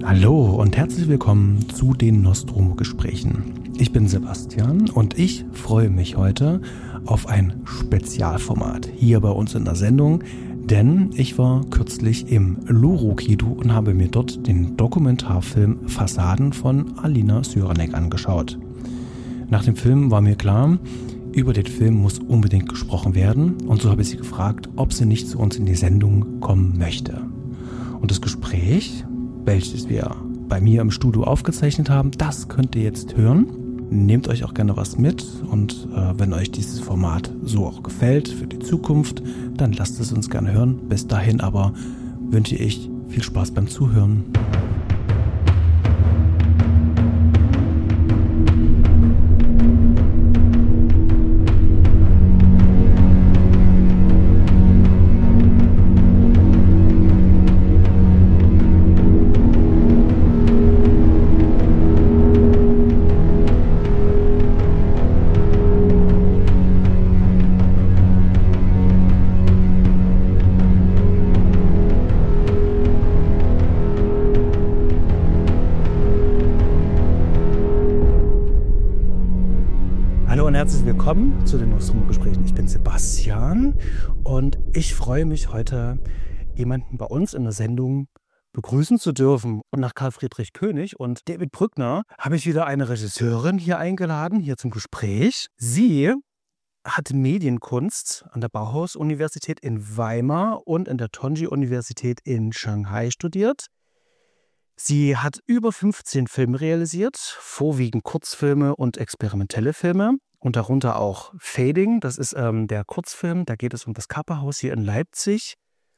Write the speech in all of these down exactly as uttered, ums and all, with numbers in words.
Hallo und herzlich willkommen zu den Nostromo-Gesprächen. Ich bin Sebastian und ich freue mich heute auf ein Spezialformat hier bei uns in der Sendung, denn ich war kürzlich im Loro-Kino und habe mir dort den Dokumentarfilm Fassaden von Alina Syranek angeschaut. Nach dem Film war mir klar, über den Film muss unbedingt gesprochen werden und so habe ich sie gefragt, ob sie nicht zu uns in die Sendung kommen möchte. Und das Gespräch, welches wir bei mir im Studio aufgezeichnet haben, das könnt ihr jetzt hören. Nehmt euch auch gerne was mit und äh, wenn euch dieses Format so auch gefällt für die Zukunft, dann lasst es uns gerne hören. Bis dahin aber wünsche ich viel Spaß beim Zuhören. Herzlich willkommen zu den Nostromo-Gesprächen. Ich bin Sebastian und ich freue mich heute, jemanden bei uns in der Sendung begrüßen zu dürfen. Und nach Karl Friedrich König und David Brückner habe ich wieder eine Regisseurin hier eingeladen, hier zum Gespräch. Sie hat Medienkunst an der Bauhaus-Universität in Weimar und in der Tongji-Universität in Shanghai studiert. Sie hat über fünfzehn Filme realisiert, vorwiegend Kurzfilme und experimentelle Filme. Und darunter auch Fading, das ist ähm, der Kurzfilm, da geht es um das Kapperhaus hier in Leipzig.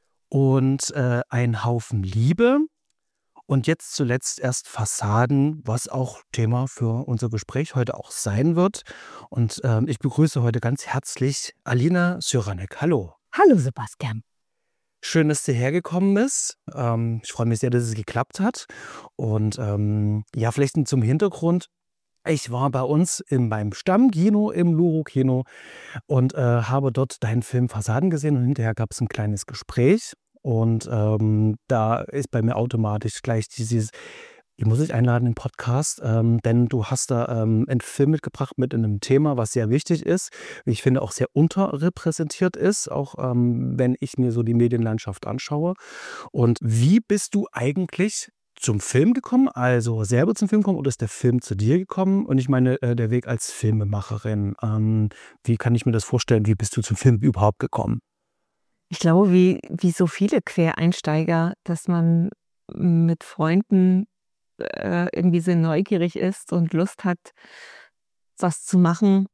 Und äh, Ein Haufen Liebe. Und jetzt zuletzt erst Fassaden, was auch Thema für unser Gespräch heute auch sein wird. Und ähm, ich begrüße heute ganz herzlich Alina Syranek. Hallo. Hallo Sebastian. Schön, dass du hergekommen bist. Ähm, ich freue mich sehr, dass es geklappt hat. Und ähm, ja, vielleicht zum Hintergrund. Ich war bei uns in meinem Stammkino im Loro-Kino und äh, habe dort deinen Film Fassaden gesehen und hinterher gab es ein kleines Gespräch und ähm, da ist bei mir automatisch gleich dieses, ich muss dich einladen in den Podcast, ähm, denn du hast da ähm, einen Film mitgebracht mit einem Thema, was sehr wichtig ist, wie ich finde auch sehr unterrepräsentiert ist, auch ähm, wenn ich mir so die Medienlandschaft anschaue. Und wie bist du eigentlich zum Film gekommen, also selber zum Film gekommen oder ist der Film zu dir gekommen? Und ich meine, äh, der Weg als Filmemacherin, ähm, wie kann ich mir das vorstellen, wie bist du zum Film überhaupt gekommen? Ich glaube, wie, wie so viele Quereinsteiger, dass man mit Freunden äh, irgendwie sehr neugierig ist und Lust hat, was zu machen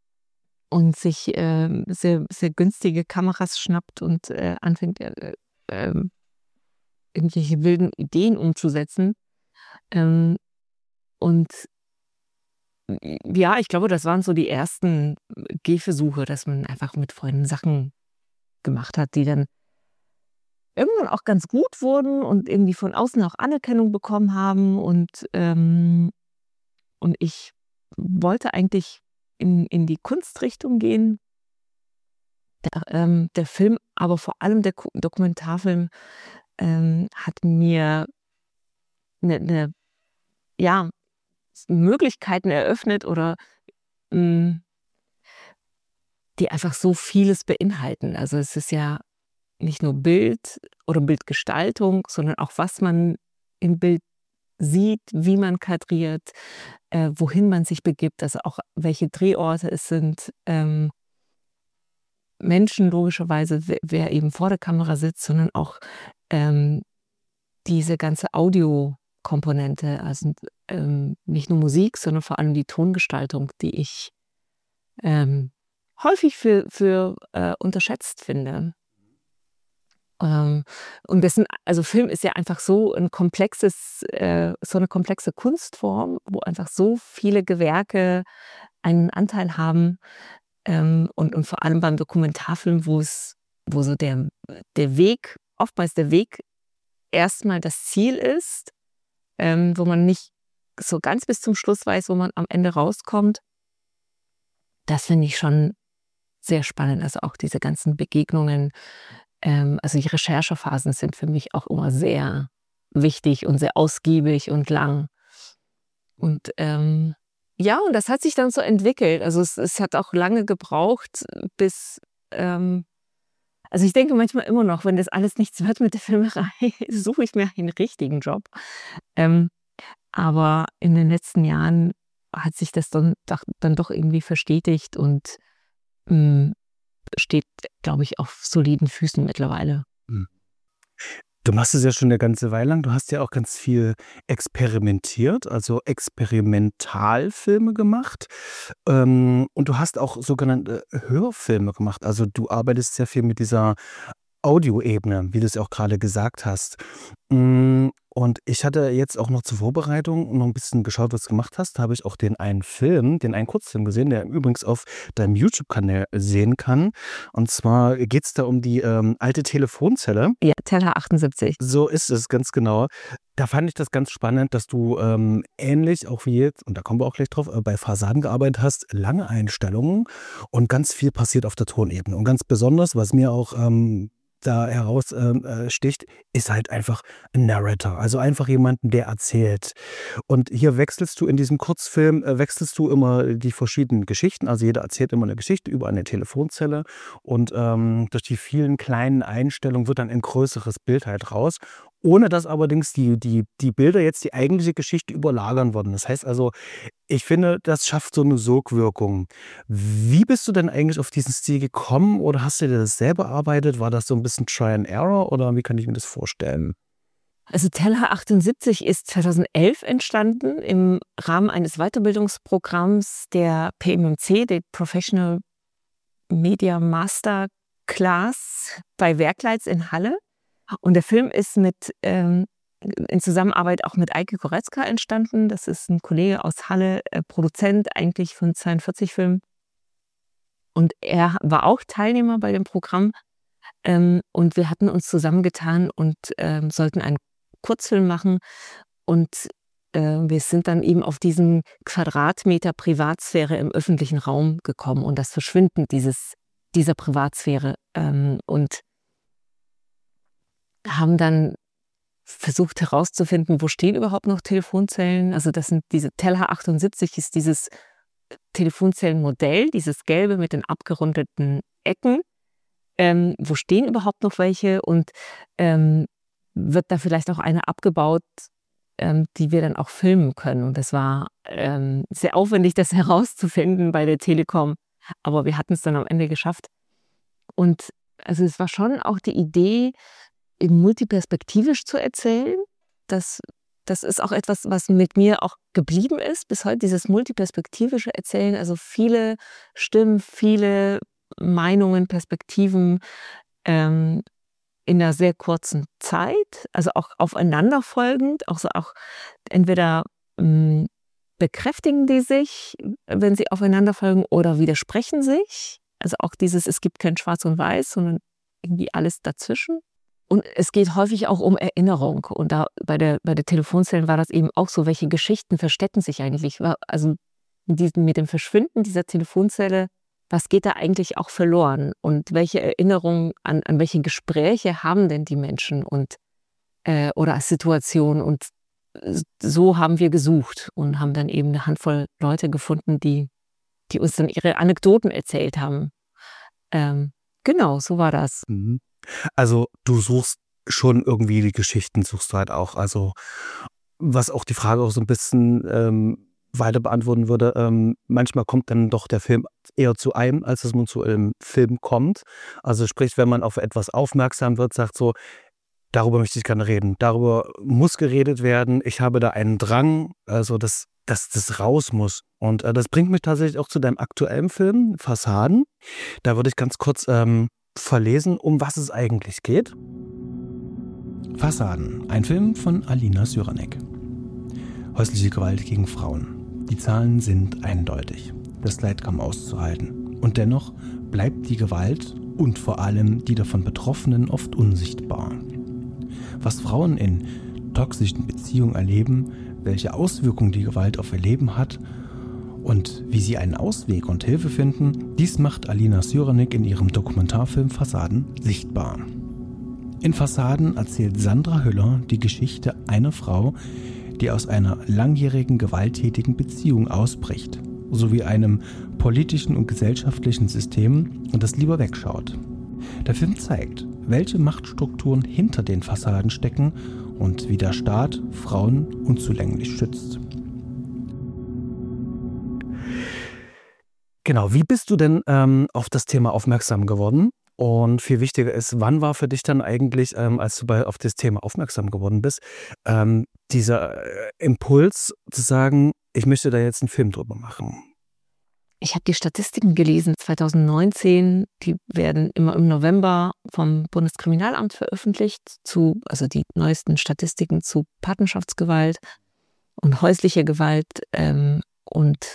und sich äh, sehr, sehr günstige Kameras schnappt und äh, anfängt, äh, äh, irgendwelche wilden Ideen umzusetzen. Ähm, und ja, ich glaube, das waren so die ersten Gehversuche, dass man einfach mit Freunden Sachen gemacht hat, die dann irgendwann auch ganz gut wurden und irgendwie von außen auch Anerkennung bekommen haben. Und, ähm, und ich wollte eigentlich in, in die Kunstrichtung gehen. Der, ähm, der Film, aber vor allem der Dokumentarfilm, ähm, hat mir eine, ne, ja, Möglichkeiten eröffnet oder mh, die einfach so vieles beinhalten. Also es ist ja nicht nur Bild oder Bildgestaltung, sondern auch, was man im Bild sieht, wie man kadriert, äh, wohin man sich begibt, also auch welche Drehorte es sind, ähm, Menschen logischerweise, wer, wer eben vor der Kamera sitzt, sondern auch ähm, diese ganze Audiokomponente, also ähm, nicht nur Musik, sondern vor allem die Tongestaltung, die ich ähm, häufig für, für äh, unterschätzt finde. Ähm, und dessen, also Film ist ja einfach so ein komplexes, äh, so eine komplexe Kunstform, wo einfach so viele Gewerke einen Anteil haben. Ähm, und, und vor allem beim Dokumentarfilm, wo es, wo so der, der Weg, oftmals der Weg erstmal das Ziel ist, ähm, wo man nicht so ganz bis zum Schluss weiß, wo man am Ende rauskommt. Das finde ich schon sehr spannend. Also auch diese ganzen Begegnungen, ähm, also die Recherchephasen sind für mich auch immer sehr wichtig und sehr ausgiebig und lang. Und ähm, ja, und das hat sich dann so entwickelt. Also es, es hat auch lange gebraucht, bis, ähm, also ich denke manchmal immer noch, wenn das alles nichts wird mit der Filmerei, suche ich mir einen richtigen Job. Ähm, aber in den letzten Jahren hat sich das dann, dann doch irgendwie verstetigt und mh, steht, glaube ich, auf soliden Füßen mittlerweile. Hm. Du machst es ja schon eine ganze Weile lang. Du hast ja auch ganz viel experimentiert, also Experimentalfilme gemacht. Ähm, und du hast auch sogenannte Hörfilme gemacht. Also du arbeitest sehr viel mit dieser Audioebene, wie du es ja auch gerade gesagt hast. Mm, Und ich hatte jetzt auch noch zur Vorbereitung noch ein bisschen geschaut, was du gemacht hast. Da habe ich auch den einen Film, den einen Kurzfilm gesehen, der übrigens auf deinem YouTube-Kanal sehen kann. Und zwar geht es da um die ähm, alte Telefonzelle. Ja, Teller achtundsiebzig. So ist es, ganz genau. Da fand ich das ganz spannend, dass du ähm, ähnlich auch wie jetzt, und da kommen wir auch gleich drauf, äh, bei Fassaden gearbeitet hast, lange Einstellungen und ganz viel passiert auf der Tonebene. Und ganz besonders, was mir auch ähm, da heraussticht, äh, ist halt einfach ein Narrator, also einfach jemanden, der erzählt. Und hier wechselst du in diesem Kurzfilm, äh, wechselst du immer die verschiedenen Geschichten, also jeder erzählt immer eine Geschichte über eine Telefonzelle und ähm, durch die vielen kleinen Einstellungen wird dann ein größeres Bild halt raus, ohne dass allerdings die, die, die Bilder jetzt die eigentliche Geschichte überlagern würden. Das heißt also, ich finde, das schafft so eine Sogwirkung. Wie bist du denn eigentlich auf diesen Stil gekommen oder hast du dir das selber erarbeitet? War das so ein bisschen Try and Error oder wie kann ich mir das vorstellen? Also Teller achtundsiebzig ist zweitausendelf entstanden im Rahmen eines Weiterbildungsprogramms der P M M C, der Professional Media Master Class bei Werkleitz in Halle. Und der Film ist mit ähm, in Zusammenarbeit auch mit Eike Koretzka entstanden. Das ist ein Kollege aus Halle, äh, Produzent eigentlich von zweiundvierzig Filmen. Und er war auch Teilnehmer bei dem Programm. Ähm, und wir hatten uns zusammengetan und ähm, sollten einen Kurzfilm machen. Und äh, wir sind dann eben auf diesen Quadratmeter Privatsphäre im öffentlichen Raum gekommen und das Verschwinden dieses, dieser Privatsphäre. Ähm, und haben dann versucht herauszufinden, wo stehen überhaupt noch Telefonzellen. Also das sind diese Teller achtundsiebzig ist dieses Telefonzellenmodell, dieses gelbe mit den abgerundeten Ecken. Ähm, wo stehen überhaupt noch welche und ähm, wird da vielleicht auch eine abgebaut, ähm, die wir dann auch filmen können. Und das war ähm, sehr aufwendig, das herauszufinden bei der Telekom. Aber wir hatten es dann am Ende geschafft. Und also es war schon auch die Idee, eben multiperspektivisch zu erzählen. Das, das ist auch etwas, was mit mir auch geblieben ist, bis heute, dieses multiperspektivische Erzählen. Also viele Stimmen, viele Meinungen, Perspektiven ähm, in einer sehr kurzen Zeit, also auch aufeinanderfolgend, auch so auch entweder ähm, bekräftigen die sich, wenn sie aufeinander folgen, oder widersprechen sich. Also auch dieses, es gibt kein Schwarz und Weiß, sondern irgendwie alles dazwischen. Und es geht häufig auch um Erinnerung. Und da bei der, bei der Telefonzellen war das eben auch so, welche Geschichten verstecken sich eigentlich. Also mit, diesem, mit dem Verschwinden dieser Telefonzelle, was geht da eigentlich auch verloren? Und welche Erinnerungen an, an welche Gespräche haben denn die Menschen und äh, oder Situationen? Und so haben wir gesucht und haben dann eben eine Handvoll Leute gefunden, die, die uns dann ihre Anekdoten erzählt haben. Ähm, genau, so war das. Mhm. Also du suchst schon irgendwie die Geschichten, suchst du halt auch. Also was auch die Frage auch so ein bisschen ähm, weiter beantworten würde, ähm, manchmal kommt dann doch der Film eher zu einem, als dass man zu einem Film kommt. Also sprich, wenn man auf etwas aufmerksam wird, sagt so, darüber möchte ich gerne reden, darüber muss geredet werden, ich habe da einen Drang, also dass das, das raus muss. Und äh, das bringt mich tatsächlich auch zu deinem aktuellen Film, Fassaden. Da würde ich ganz kurz ähm, verlesen, um was es eigentlich geht. Fassaden, ein Film von Alina Syranek. Häusliche Gewalt gegen Frauen. Die Zahlen sind eindeutig. Das Leid kaum auszuhalten. Und dennoch bleibt die Gewalt und vor allem die davon Betroffenen oft unsichtbar. Was Frauen in toxischen Beziehungen erleben, welche Auswirkungen die Gewalt auf ihr Leben hat und wie sie einen Ausweg und Hilfe finden, dies macht Alina Syranek in ihrem Dokumentarfilm Fassaden sichtbar. In Fassaden erzählt Sandra Hüller die Geschichte einer Frau, die aus einer langjährigen gewalttätigen Beziehung ausbricht, sowie einem politischen und gesellschaftlichen System, das lieber wegschaut. Der Film zeigt, welche Machtstrukturen hinter den Fassaden stecken und wie der Staat Frauen unzulänglich schützt. Genau, wie bist du denn ähm, auf das Thema aufmerksam geworden? Und viel wichtiger ist, wann war für dich dann eigentlich, ähm, als du bei, auf das Thema aufmerksam geworden bist, ähm, dieser äh, Impuls zu sagen, ich möchte da jetzt einen Film drüber machen? Ich habe die Statistiken gelesen, zwanzig neunzehn, die werden immer im November vom Bundeskriminalamt veröffentlicht, zu, also die neuesten Statistiken zu Partnerschaftsgewalt und häuslicher Gewalt. Ähm, und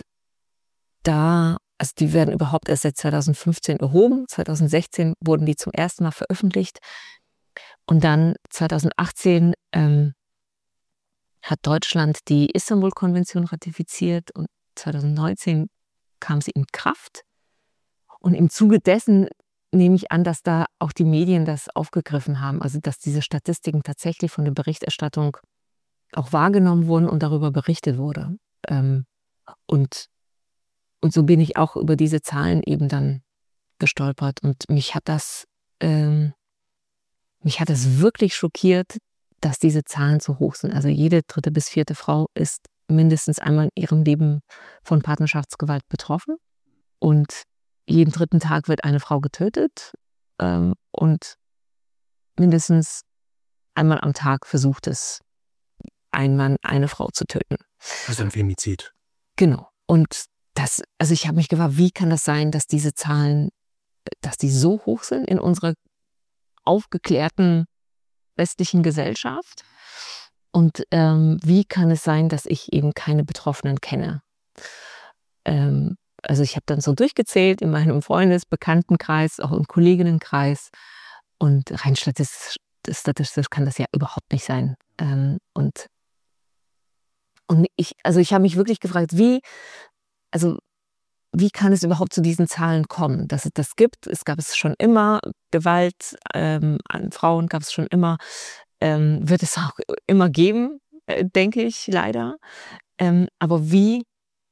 da, also die werden überhaupt erst seit zwanzig fünfzehn erhoben, zwanzig sechzehn wurden die zum ersten Mal veröffentlicht. Und dann zwanzig achtzehn ähm, hat Deutschland die Istanbul-Konvention ratifiziert und zwanzig neunzehn kam sie in Kraft. Und im Zuge dessen nehme ich an, dass da auch die Medien das aufgegriffen haben, also dass diese Statistiken tatsächlich von der Berichterstattung auch wahrgenommen wurden und darüber berichtet wurde. Ähm, und, und so bin ich auch über diese Zahlen eben dann gestolpert. Und mich hat das, ähm, mich hat das wirklich schockiert, dass diese Zahlen so hoch sind. Also jede dritte bis vierte Frau ist mindestens einmal in ihrem Leben von Partnerschaftsgewalt betroffen. Und jeden dritten Tag wird eine Frau getötet. Ähm, und mindestens einmal am Tag versucht es ein Mann, eine Frau zu töten. Also ein Femizid. Genau. Und das, also ich habe mich gefragt, wie kann das sein, dass diese Zahlen, dass die so hoch sind in unserer aufgeklärten westlichen Gesellschaft? Und ähm, wie kann es sein, dass ich eben keine Betroffenen kenne? Ähm, also ich habe dann so durchgezählt in meinem Freundes-, Bekanntenkreis, auch im Kolleginnenkreis. Und rein statistisch, statistisch kann das ja überhaupt nicht sein. Ähm, und und ich, also ich habe mich wirklich gefragt, wie, also wie kann es überhaupt zu diesen Zahlen kommen, dass es das gibt? Es gab es schon immer, Gewalt ähm, an Frauen gab es schon immer. Ähm, wird es auch immer geben, äh, denke ich, leider. Ähm, aber wie,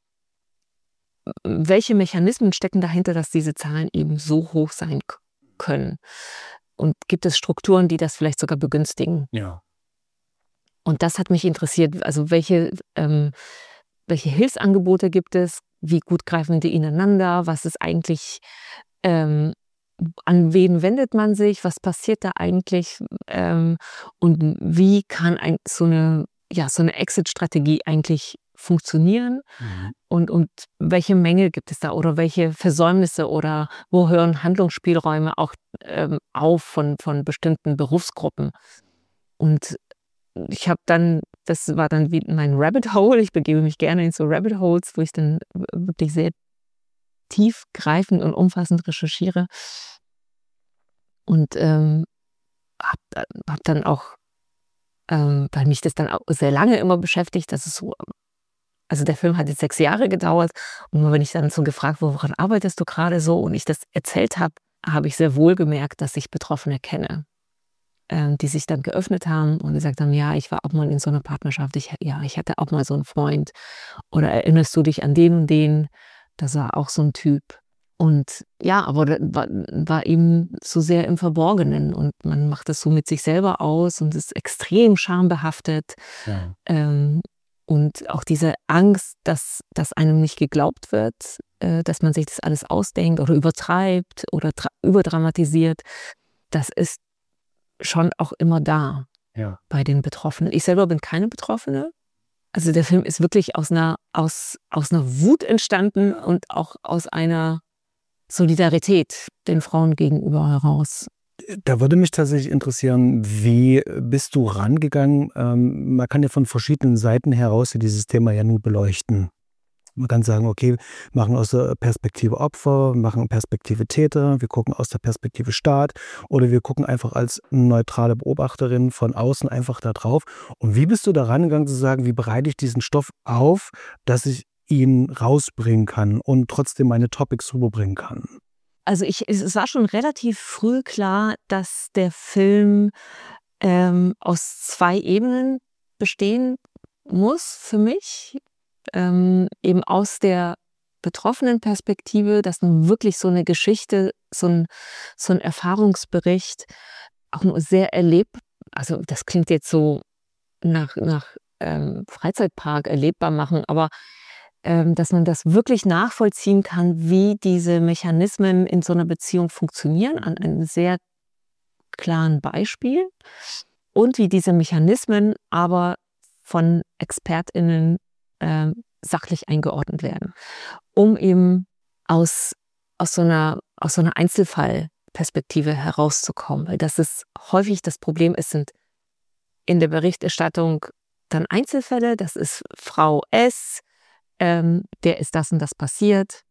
welche Mechanismen stecken dahinter, dass diese Zahlen eben so hoch sein k- können? Und gibt es Strukturen, die das vielleicht sogar begünstigen? Ja. Und das hat mich interessiert. Also welche, ähm, welche Hilfsangebote gibt es? Wie gut greifen die ineinander? Was ist eigentlich... Ähm, an wen wendet man sich, was passiert da eigentlich ähm, und wie kann ein, so eine, ja, so eine Exit-Strategie eigentlich funktionieren mhm. und, und welche Mängel gibt es da oder welche Versäumnisse oder wo hören Handlungsspielräume auch ähm, auf von, von bestimmten Berufsgruppen. Und ich habe dann, das war dann wie mein Rabbit Hole, ich begebe mich gerne in so Rabbit Holes, wo ich dann wirklich sehr tiefgreifend und umfassend recherchiere. Und ähm, habe hab dann auch, ähm, weil mich das dann auch sehr lange immer beschäftigt, dass es so, also der Film hat jetzt sechs Jahre gedauert und wenn ich dann so gefragt wurde, woran arbeitest du gerade so und ich das erzählt habe, habe ich sehr wohl gemerkt, dass ich Betroffene kenne, ähm, die sich dann geöffnet haben und gesagt haben, ja, ich war auch mal in so einer Partnerschaft, ich, ja, ich hatte auch mal so einen Freund oder erinnerst du dich an den und den? Das war auch so ein Typ. Und ja, aber das war, war eben so sehr im Verborgenen und man macht das so mit sich selber aus und ist extrem schambehaftet. Ja. Ähm, und auch diese Angst, dass, dass einem nicht geglaubt wird, äh, dass man sich das alles ausdenkt oder übertreibt oder überdramatisiert, das ist schon auch immer da ja. bei den Betroffenen. Ich selber bin keine Betroffene. Also der Film ist wirklich aus einer, aus, aus einer Wut entstanden und auch aus einer Solidarität den Frauen gegenüber heraus. Da würde mich tatsächlich interessieren, wie bist du rangegangen? Ähm, man kann ja von verschiedenen Seiten heraus dieses Thema ja nur beleuchten. Man kann sagen, okay, wir machen aus der Perspektive Opfer, wir machen Perspektive Täter, wir gucken aus der Perspektive Staat oder wir gucken einfach als neutrale Beobachterin von außen einfach da drauf. Und wie bist du da rangegangen zu sagen, wie bereite ich diesen Stoff auf, dass ich ihn rausbringen kann und trotzdem meine Topics rüberbringen kann? Also ich, es war schon relativ früh klar, dass der Film ähm, aus zwei Ebenen bestehen muss für mich. Ähm, eben aus der betroffenen Perspektive, dass nun wirklich so eine Geschichte, so ein, so ein Erfahrungsbericht auch nur sehr erlebt, also das klingt jetzt so nach, nach ähm, Freizeitpark erlebbar machen, aber ähm, dass man das wirklich nachvollziehen kann, wie diese Mechanismen in so einer Beziehung funktionieren, an einem sehr klaren Beispiel und wie diese Mechanismen aber von ExpertInnen äh, sachlich eingeordnet werden, um eben aus, aus, so einer, aus so einer Einzelfallperspektive herauszukommen. Weil das ist häufig das Problem, es sind in der Berichterstattung dann Einzelfälle, das ist Frau S., ähm, der ist das und das passiert,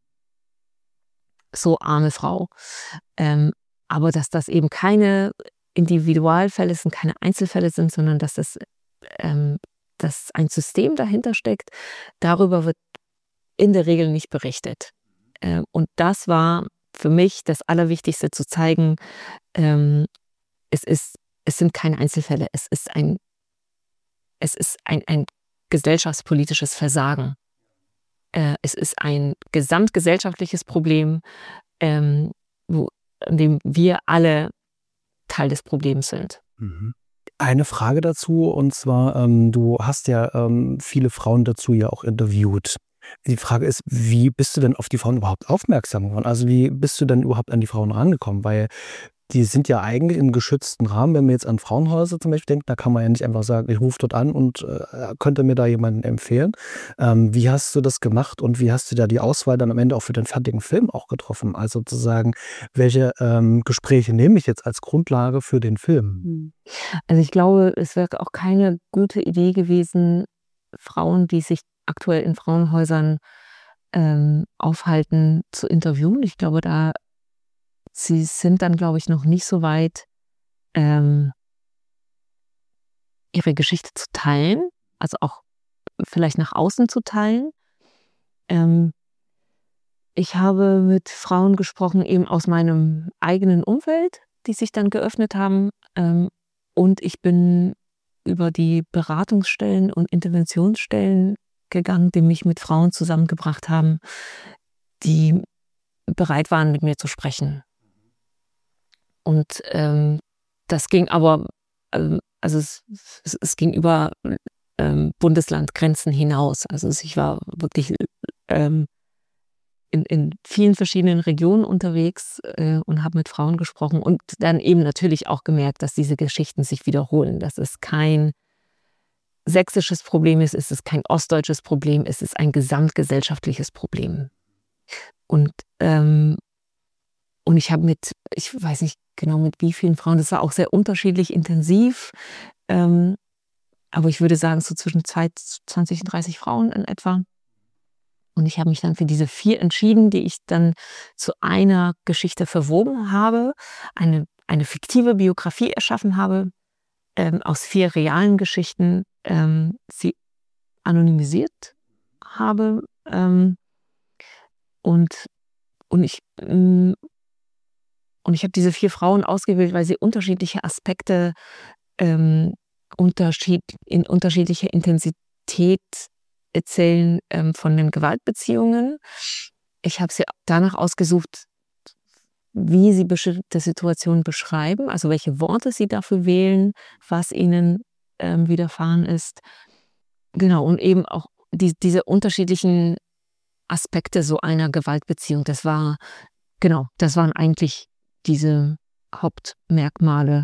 so arme Frau. Ähm, aber dass das eben keine Individualfälle sind, keine Einzelfälle sind, sondern dass das ähm, dass ein System dahinter steckt, darüber wird in der Regel nicht berichtet. Ähm, und das war für mich das Allerwichtigste, zu zeigen, ähm, es ist, es sind keine Einzelfälle, es ist ein, es ist ein, ein gesellschaftspolitisches Versagen. Äh, es ist ein gesamtgesellschaftliches Problem, ähm, wo, in dem wir alle Teil des Problems sind. Mhm. Eine Frage dazu, und zwar, ähm, du hast ja ähm, viele Frauen dazu ja auch interviewt. Die Frage ist, wie bist du denn auf die Frauen überhaupt aufmerksam geworden? Also wie bist du denn überhaupt an die Frauen rangekommen? Weil die sind ja eigentlich im geschützten Rahmen. Wenn man jetzt an Frauenhäuser zum Beispiel denkt, da kann man ja nicht einfach sagen, ich rufe dort an und äh, könnte mir da jemanden empfehlen. Ähm, wie hast du das gemacht und wie hast du da die Auswahl dann am Ende auch für den fertigen Film auch getroffen? Also zu sagen, welche ähm, Gespräche nehme ich jetzt als Grundlage für den Film? Also ich glaube, es wäre auch keine gute Idee gewesen, Frauen, die sich aktuell in Frauenhäusern ähm, aufhalten, zu interviewen. Ich glaube, da sie sind dann, glaube ich, noch nicht so weit, ähm, ihre Geschichte zu teilen, also auch vielleicht nach außen zu teilen. Ähm, ich habe mit Frauen gesprochen, eben aus meinem eigenen Umfeld, die sich dann geöffnet haben. Ähm, und ich bin über die Beratungsstellen und Interventionsstellen gegangen, die mich mit Frauen zusammengebracht haben, die bereit waren, mit mir zu sprechen. Und ähm, das ging aber, ähm, also es, es, es ging über ähm, Bundeslandgrenzen hinaus. Also ich war wirklich ähm, in, in vielen verschiedenen Regionen unterwegs äh, und habe mit Frauen gesprochen und dann eben natürlich auch gemerkt, dass diese Geschichten sich wiederholen. Dass es kein sächsisches Problem ist, es ist kein ostdeutsches Problem, es ist ein gesamtgesellschaftliches Problem. Und ähm, Und ich habe mit, ich weiß nicht genau mit wie vielen Frauen, das war auch sehr unterschiedlich intensiv, ähm, aber ich würde sagen so zwischen zwanzig und dreißig Frauen in etwa. Und ich habe mich dann für diese vier entschieden, die ich dann zu einer Geschichte verwoben habe, eine, eine fiktive Biografie erschaffen habe, ähm, aus vier realen Geschichten, ähm, sie anonymisiert habe. Ähm, und, und ich... Ähm, Und ich habe diese vier Frauen ausgewählt, weil sie unterschiedliche Aspekte ähm, unterschied, in unterschiedlicher Intensität erzählen ähm, von den Gewaltbeziehungen. Ich habe sie danach ausgesucht, wie sie bestimmte Situationen beschreiben, also welche Worte sie dafür wählen, was ihnen ähm, widerfahren ist. Genau, und eben auch die, diese unterschiedlichen Aspekte so einer Gewaltbeziehung. Das war, genau, das waren eigentlich diese Hauptmerkmale.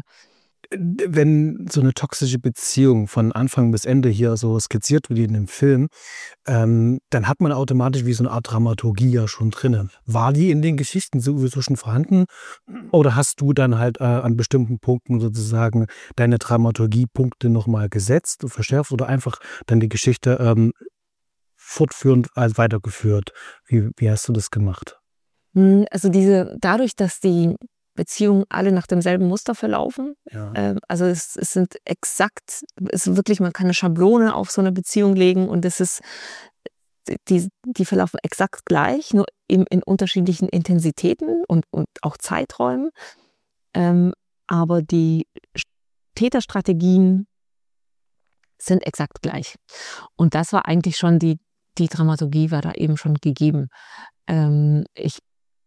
Wenn so eine toxische Beziehung von Anfang bis Ende hier so skizziert wird in dem Film, ähm, dann hat man automatisch wie so eine Art Dramaturgie ja schon drin. War die in den Geschichten sowieso schon vorhanden? Oder hast du dann halt äh, an bestimmten Punkten sozusagen deine Dramaturgiepunkte nochmal gesetzt und verschärft oder einfach dann die Geschichte ähm, fortführend also weitergeführt? Wie, wie hast du das gemacht? Also diese, dadurch, dass die Beziehungen alle nach demselben Muster verlaufen, Ja. äh, also es, es sind exakt, es ist wirklich, man kann eine Schablone auf so eine Beziehung legen und es ist die, die verlaufen exakt gleich, nur eben in unterschiedlichen Intensitäten und, und auch Zeiträumen. Ähm, aber die Täterstrategien sind exakt gleich. Und das war eigentlich schon die, die Dramaturgie war da eben schon gegeben. Ähm, ich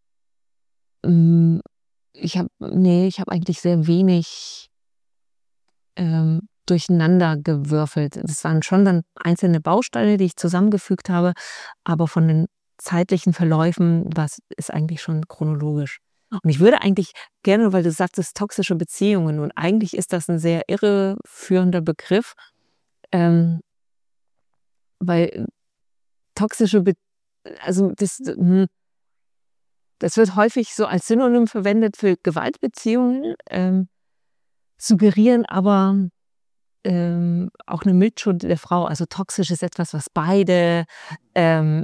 ähm, ich habe nee, ich habe eigentlich sehr wenig ähm, durcheinander gewürfelt. Es waren schon dann einzelne Bausteine, die ich zusammengefügt habe, aber von den zeitlichen Verläufen was ist eigentlich schon chronologisch. Und ich würde eigentlich gerne, weil du sagtest, toxische Beziehungen, und eigentlich ist das ein sehr irreführender Begriff, ähm, weil toxische Be also das, das wird häufig so als Synonym verwendet für Gewaltbeziehungen, ähm, suggerieren aber ähm, auch eine Mitschuld der Frau. Also toxisch ist etwas, was beide ähm,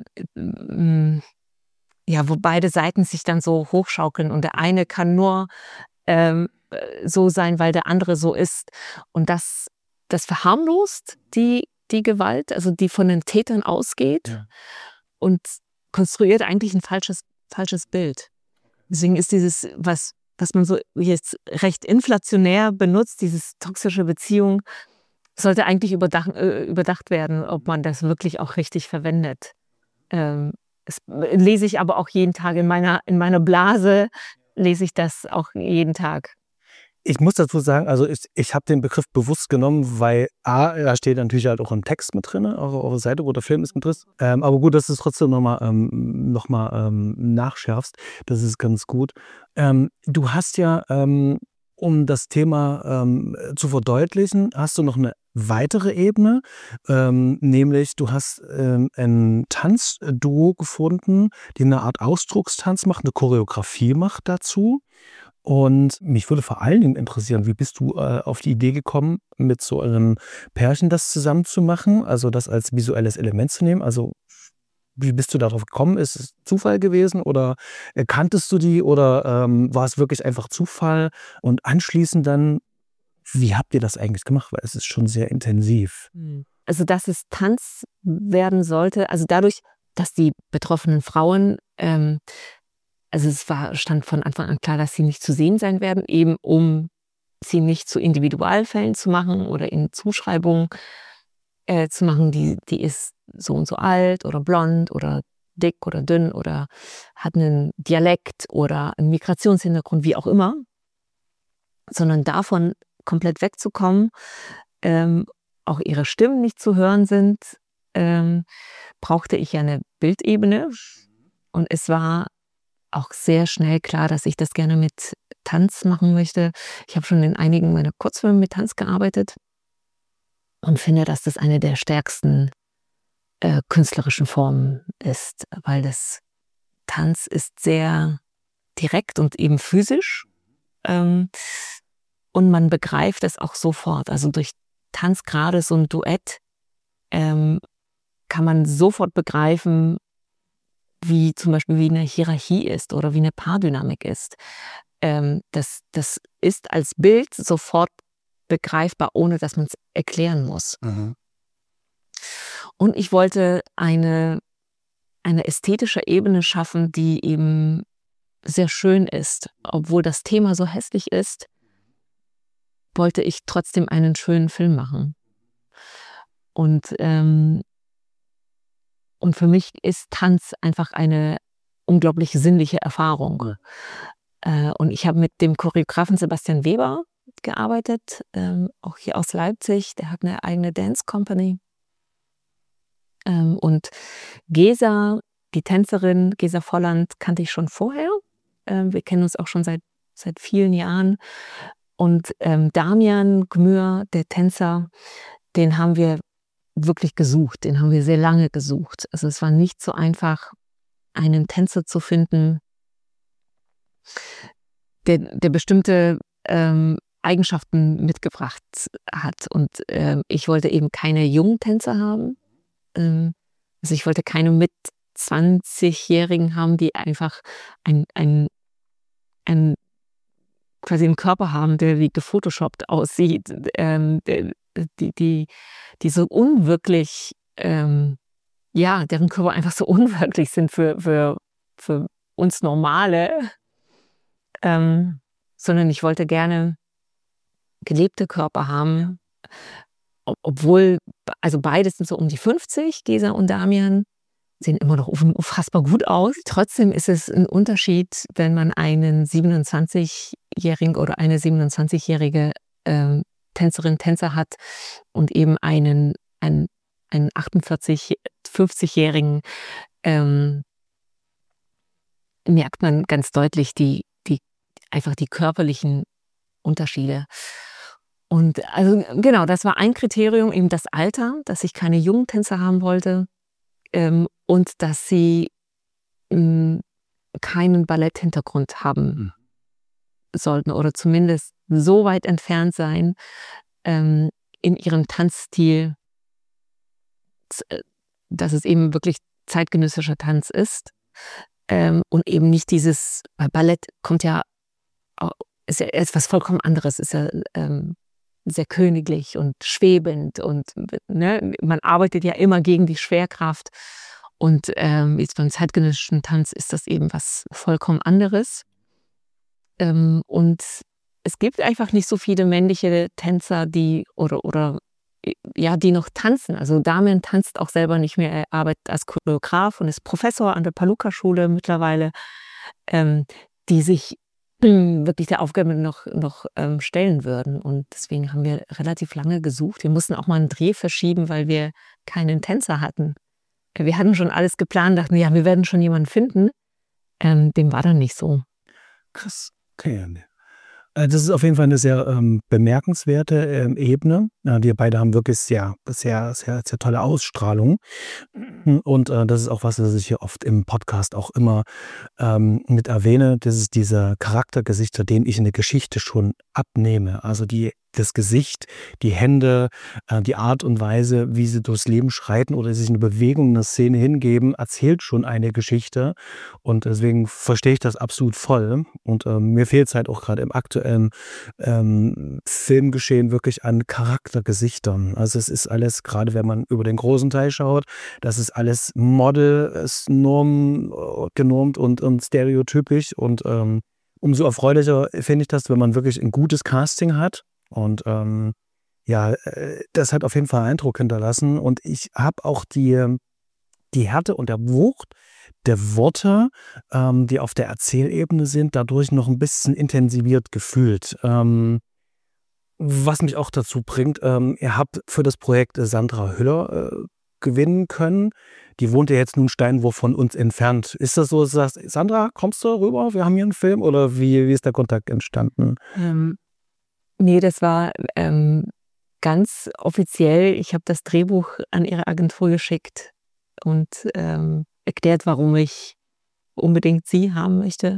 ja, wo beide Seiten sich dann so hochschaukeln und der eine kann nur ähm, so sein, weil der andere so ist. Und das, das verharmlost die, die Gewalt, also die von den Tätern ausgeht, ja, und konstruiert eigentlich ein falsches, falsches Bild. Deswegen ist dieses, was, was man so jetzt recht inflationär benutzt, dieses toxische Beziehung, sollte eigentlich überdacht, äh, überdacht werden, ob man das wirklich auch richtig verwendet. Ähm, Das lese ich aber auch jeden Tag in meiner, in meiner Blase, lese ich das auch jeden Tag. Ich muss dazu sagen, also ich, ich habe den Begriff bewusst genommen, weil A, da steht natürlich halt auch im Text mit drin, auch auf der Seite, wo der Film ist mit drin. Ähm, aber gut, dass du es trotzdem nochmal ähm, noch mal, ähm, nachschärfst. Das ist ganz gut. Ähm, du hast ja, ähm, um das Thema ähm, zu verdeutlichen, hast du noch eine weitere Ebene, ähm, nämlich du hast ähm, ein Tanzduo gefunden, die eine Art Ausdruckstanz macht, eine Choreografie macht dazu. Und mich würde vor allen Dingen interessieren, wie bist du äh, auf die Idee gekommen, mit so einem Pärchen das zusammen zu machen, also das als visuelles Element zu nehmen? Also wie bist du darauf gekommen? Ist es Zufall gewesen oder äh, kanntest du die oder ähm, war es wirklich einfach Zufall? Und anschließend dann, wie habt ihr das eigentlich gemacht? Weil es ist schon sehr intensiv. Also dass es Tanz werden sollte, also dadurch, dass die betroffenen Frauen, ähm, also es war, stand von Anfang an klar, dass sie nicht zu sehen sein werden, eben um sie nicht zu Individualfällen zu machen oder in Zuschreibungen äh, zu machen, die, die ist so und so alt oder blond oder dick oder dünn oder hat einen Dialekt oder einen Migrationshintergrund, wie auch immer, sondern davon komplett wegzukommen, ähm, auch ihre Stimmen nicht zu hören sind, ähm, brauchte ich ja eine Bildebene. Und es war auch sehr schnell klar, dass ich das gerne mit Tanz machen möchte. Ich habe schon in einigen meiner Kurzfilme mit Tanz gearbeitet und finde, dass das eine der stärksten äh, künstlerischen Formen ist, weil das Tanz ist sehr direkt und eben physisch. Ähm, und man begreift es auch sofort. Also durch Tanz, gerade so ein Duett, ähm, kann man sofort begreifen, wie zum Beispiel wie eine Hierarchie ist oder wie eine Paardynamik ist. Ähm, das, das ist als Bild sofort begreifbar, ohne dass man es erklären muss. Mhm. Und ich wollte eine, eine ästhetische Ebene schaffen, die eben sehr schön ist. Obwohl das Thema so hässlich ist, wollte ich trotzdem einen schönen Film machen. Und ähm, Und für mich ist Tanz einfach eine unglaublich sinnliche Erfahrung. Ja. Äh, und ich habe mit dem Choreografen Sebastian Weber gearbeitet, ähm, auch hier aus Leipzig. Der hat eine eigene Dance Company. Ähm, und Gesa, die Tänzerin, Gesa Volland, kannte ich schon vorher. Ähm, wir kennen uns auch schon seit, seit vielen Jahren. Und ähm, Damian Gmür, der Tänzer, den haben wir wirklich gesucht, den haben wir sehr lange gesucht. Also es war nicht so einfach, einen Tänzer zu finden, der, der bestimmte ähm, Eigenschaften mitgebracht hat. Und ähm, ich wollte eben keine jungen Tänzer haben. Ähm, also ich wollte keine mit zwanzigjährigen haben, die einfach ein, ein, ein quasi einen Körper haben, der wie gefotoshoppt aussieht, ähm, der, die, die, die so unwirklich ähm, ja, deren Körper einfach so unwirklich sind für, für, für uns Normale, ähm, sondern ich wollte gerne gelebte Körper haben, ob, obwohl, also beide sind so um die fünfzig, Gesa und Damian, sehen immer noch unfassbar gut aus. Trotzdem ist es ein Unterschied, wenn man einen siebenundzwanzigjährigen oder eine siebenundzwanzigjährige äh, Tänzerin, Tänzer hat und eben einen, einen, einen achtundvierzig-, fünfzigjährigen, ähm, merkt man ganz deutlich die, die, einfach die körperlichen Unterschiede. Und also genau, das war ein Kriterium, eben das Alter, dass ich keine jungen Tänzer haben wollte. Ähm, und dass sie ähm, keinen Balletthintergrund haben mhm. sollten oder zumindest so weit entfernt sein ähm, in ihrem Tanzstil, dass es eben wirklich zeitgenössischer Tanz ist ähm, und eben nicht dieses, weil Ballett kommt ja, ist ja etwas vollkommen anderes, ist ja ähm, sehr königlich und schwebend und ne, man arbeitet ja immer gegen die Schwerkraft und ähm, jetzt beim zeitgenössischen Tanz ist das eben was vollkommen anderes ähm, und es gibt einfach nicht so viele männliche Tänzer, die oder oder ja, die noch tanzen. Also Damian tanzt auch selber nicht mehr, er arbeitet als Choreograf und ist Professor an der Palluca-Schule mittlerweile, ähm, die sich wirklich der Aufgabe noch, noch ähm, stellen würden. Und deswegen haben wir relativ lange gesucht. Wir mussten auch mal einen Dreh verschieben, weil wir keinen Tänzer hatten. Wir hatten schon alles geplant, dachten, ja, wir werden schon jemanden finden. Ähm, dem war dann nicht so. Krass. Okay. Das ist auf jeden Fall eine sehr ähm, bemerkenswerte ähm, Ebene. Ja, wir beide haben wirklich sehr, sehr, sehr, sehr tolle Ausstrahlung. Und äh, das ist auch was, was ich hier oft im Podcast auch immer ähm, mit erwähne. Das ist diese Charaktergesichter, denen ich in der Geschichte schon abnehme. Also die, das Gesicht, die Hände, äh, die Art und Weise, wie sie durchs Leben schreiten oder sich eine Bewegung, eine Szene hingeben, erzählt schon eine Geschichte. Und deswegen verstehe ich das absolut voll. Und äh, mir fehlt es halt auch gerade im aktuellen ähm, Filmgeschehen wirklich an Charaktergesichtern. Also es ist alles, gerade wenn man über den großen Teil schaut, das ist alles Model, ist norm, genormt und, und stereotypisch. Und ähm, umso erfreulicher finde ich das, wenn man wirklich ein gutes Casting hat. Und ähm, ja, das hat auf jeden Fall Eindruck hinterlassen. Und ich habe auch die, die Härte und der Wucht der Worte, ähm, die auf der Erzählebene sind, dadurch noch ein bisschen intensiviert gefühlt. Ähm, was mich auch dazu bringt, ähm, ihr habt für das Projekt Sandra Hüller äh, gewinnen können. Die wohnt ja jetzt nun Steinwurf von uns entfernt. Ist das so, dass du sagst, Sandra, kommst du rüber? Wir haben hier einen Film. Oder wie, wie ist der Kontakt entstanden? Ähm, nee, das war ähm, ganz offiziell. Ich habe das Drehbuch an ihre Agentur geschickt und ähm, erklärt, warum ich unbedingt sie haben möchte.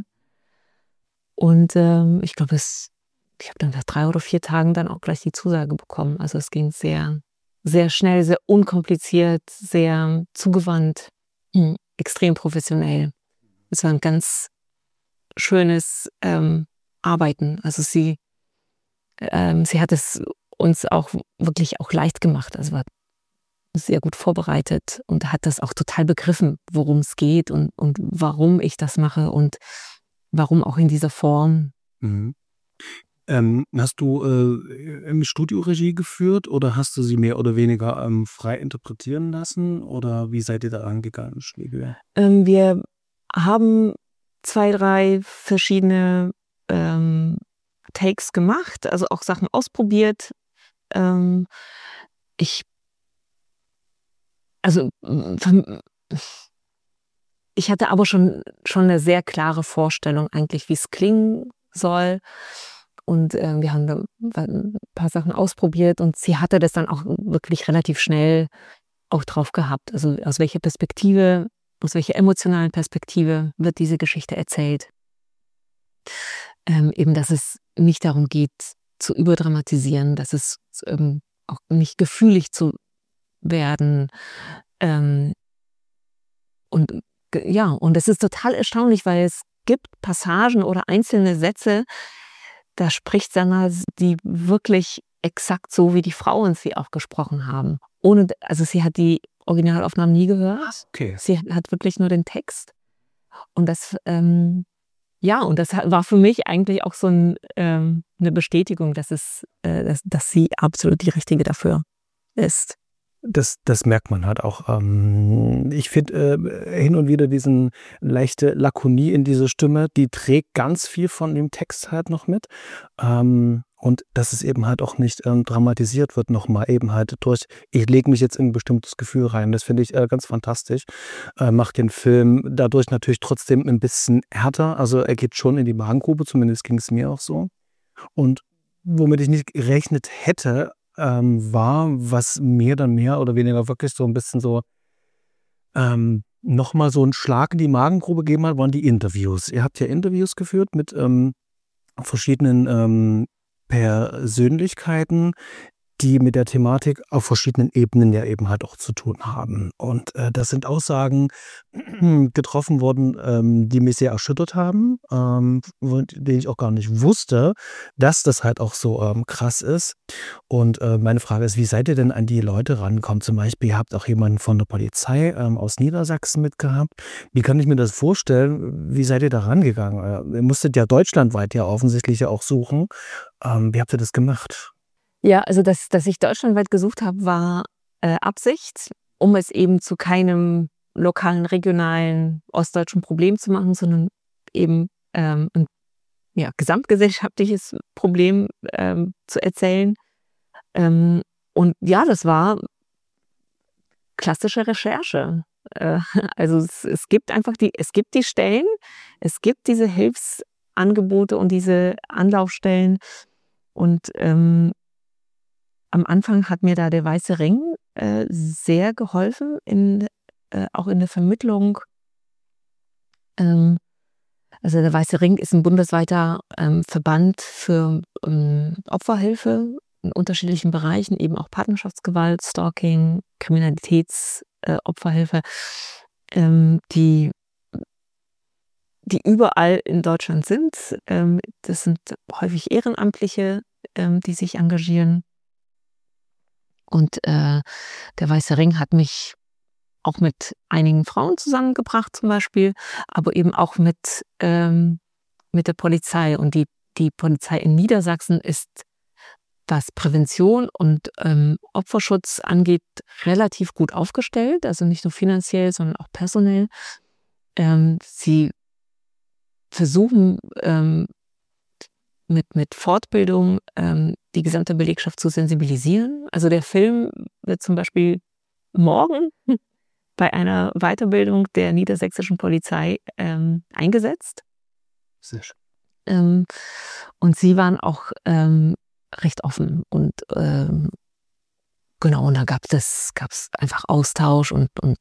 Und ähm, ich glaube, es, ich habe dann nach drei oder vier Tagen dann auch gleich die Zusage bekommen. Also es ging sehr, sehr schnell, sehr unkompliziert, sehr zugewandt, mh, extrem professionell. Es war ein ganz schönes ähm, Arbeiten. Also sie, ähm, sie hat es uns auch wirklich auch leicht gemacht. Also war sehr gut vorbereitet und hat das auch total begriffen, worum es geht und, und warum ich das mache und warum auch in dieser Form. Mhm. Ähm, hast du äh, im Studio Regie geführt oder hast du sie mehr oder weniger ähm, frei interpretieren lassen oder wie seid ihr da angegangen, Schläge? Ähm, wir haben zwei, drei verschiedene ähm, Takes gemacht, also auch Sachen ausprobiert. Ähm, ich Also ich hatte aber schon, schon eine sehr klare Vorstellung eigentlich, wie es klingen soll. Und äh, wir haben da ein paar Sachen ausprobiert und sie hatte das dann auch wirklich relativ schnell auch drauf gehabt. Also aus welcher Perspektive, aus welcher emotionalen Perspektive wird diese Geschichte erzählt. Ähm, eben, dass es nicht darum geht, zu überdramatisieren, dass es ähm, auch nicht gefühlig zu werden. Ähm, und ja, und es ist total erstaunlich, weil es gibt Passagen oder einzelne Sätze, da spricht Sandra die wirklich exakt so, wie die Frauen sie auch gesprochen haben. Ohne, also sie hat die Originalaufnahmen nie gehört. Okay. Sie hat wirklich nur den Text. Und das, ähm, ja, und das war für mich eigentlich auch so ein, ähm, eine Bestätigung, dass, es, äh, dass, dass sie absolut die Richtige dafür ist. Das, das merkt man halt auch. Ähm, ich finde äh, hin und wieder diesen leichte Lakonie in diese Stimme, die trägt ganz viel von dem Text halt noch mit. Ähm, und dass es eben halt auch nicht ähm, dramatisiert wird nochmal eben halt durch, ich lege mich jetzt in ein bestimmtes Gefühl rein. Das finde ich äh, ganz fantastisch. Äh, macht den Film dadurch natürlich trotzdem ein bisschen härter. Also er geht schon in die Magengrube, zumindest ging es mir auch so. Und womit ich nicht gerechnet hätte, ähm, war, was mir dann mehr oder weniger wirklich so ein bisschen so ähm, nochmal so einen Schlag in die Magengrube gegeben hat, waren die Interviews. Ihr habt ja Interviews geführt mit ähm, verschiedenen ähm, Persönlichkeiten, die mit der Thematik auf verschiedenen Ebenen ja eben halt auch zu tun haben. Und äh, das sind Aussagen getroffen worden, ähm, die mich sehr erschüttert haben, ähm, von denen ich auch gar nicht wusste, dass das halt auch so ähm, krass ist. Und äh, meine Frage ist, wie seid ihr denn an die Leute rangekommen? Zum Beispiel, ihr habt auch jemanden von der Polizei ähm, aus Niedersachsen mitgehabt. Wie kann ich mir das vorstellen? Wie seid ihr da rangegangen? Äh, ihr musstet ja deutschlandweit ja offensichtlich ja auch suchen. Ähm, wie habt ihr das gemacht? Ja, also dass, dass ich deutschlandweit gesucht habe, war äh, Absicht, um es eben zu keinem lokalen, regionalen, ostdeutschen Problem zu machen, sondern eben ähm, ein ja, gesamtgesellschaftliches Problem ähm, zu erzählen. Ähm, und ja, das war klassische Recherche. Äh, also es, es gibt einfach die, es gibt die Stellen, es gibt diese Hilfsangebote und diese Anlaufstellen. Und ähm, am Anfang hat mir da der Weiße Ring äh, sehr geholfen, in, äh, auch in der Vermittlung. Ähm, also der Weiße Ring ist ein bundesweiter ähm, Verband für ähm, Opferhilfe in unterschiedlichen Bereichen, eben auch Partnerschaftsgewalt, Stalking, Kriminalitätsopferhilfe, äh, ähm, die, die überall in Deutschland sind. Ähm, das sind häufig Ehrenamtliche, ähm, die sich engagieren. Und äh, der Weiße Ring hat mich auch mit einigen Frauen zusammengebracht zum Beispiel, aber eben auch mit, ähm, mit der Polizei. Und die, die Polizei in Niedersachsen ist, was Prävention und ähm, Opferschutz angeht, relativ gut aufgestellt. Also nicht nur finanziell, sondern auch personell. Ähm, sie versuchen ähm, mit, mit Fortbildung ähm, die gesamte Belegschaft zu sensibilisieren. Also der Film wird zum Beispiel morgen bei einer Weiterbildung der niedersächsischen Polizei ähm, eingesetzt. Sehr schön. Ähm, und sie waren auch ähm, recht offen. Und ähm, genau, und da gab es gab's einfach Austausch und, und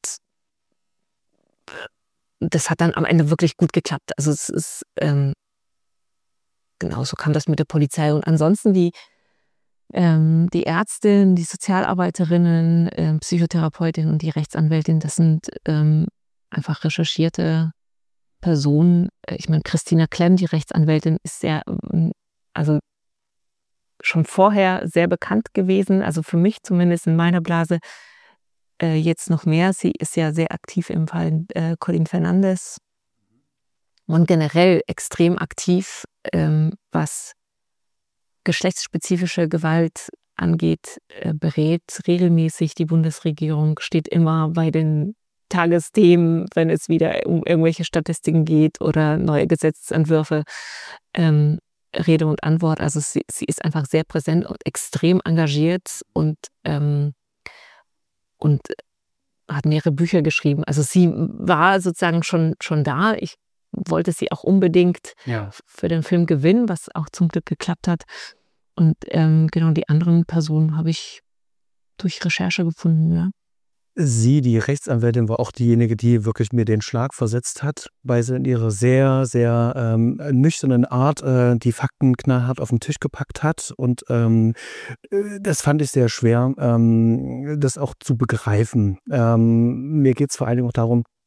das hat dann am Ende wirklich gut geklappt. Also es ist ähm, genau, so kam das mit der Polizei. Und ansonsten die, ähm, die Ärztin, die Sozialarbeiterinnen, ähm, Psychotherapeutin und die Rechtsanwältin, das sind ähm, einfach recherchierte Personen. Ich meine, Christina Klemm, die Rechtsanwältin, ist sehr, also schon vorher sehr bekannt gewesen, also für mich zumindest in meiner Blase äh, jetzt noch mehr. Sie ist ja sehr aktiv im Fall äh, Colin Fernandes und generell extrem aktiv, ähm, was geschlechtsspezifische Gewalt angeht, äh, berät regelmäßig die Bundesregierung, steht immer bei den Tagesthemen, wenn es wieder um irgendwelche Statistiken geht oder neue Gesetzentwürfe, ähm, Rede und Antwort. Also sie, sie ist einfach sehr präsent und extrem engagiert und, ähm, und hat mehrere Bücher geschrieben. Also sie war sozusagen schon, schon da. Ich wollte sie auch unbedingt Ja. für den Film gewinnen, was auch zum Glück geklappt hat. Und ähm, genau die anderen Personen habe ich durch Recherche gefunden. Ja. Sie, die Rechtsanwältin, war auch diejenige, die wirklich mir den Schlag versetzt hat, weil sie in ihrer sehr, sehr ähm, nüchternen Art äh, die Fakten knallhart auf den Tisch gepackt hat. Und ähm, das fand ich sehr schwer, ähm, das auch zu begreifen. Ähm, mir geht es vor allen Dingen auch darum,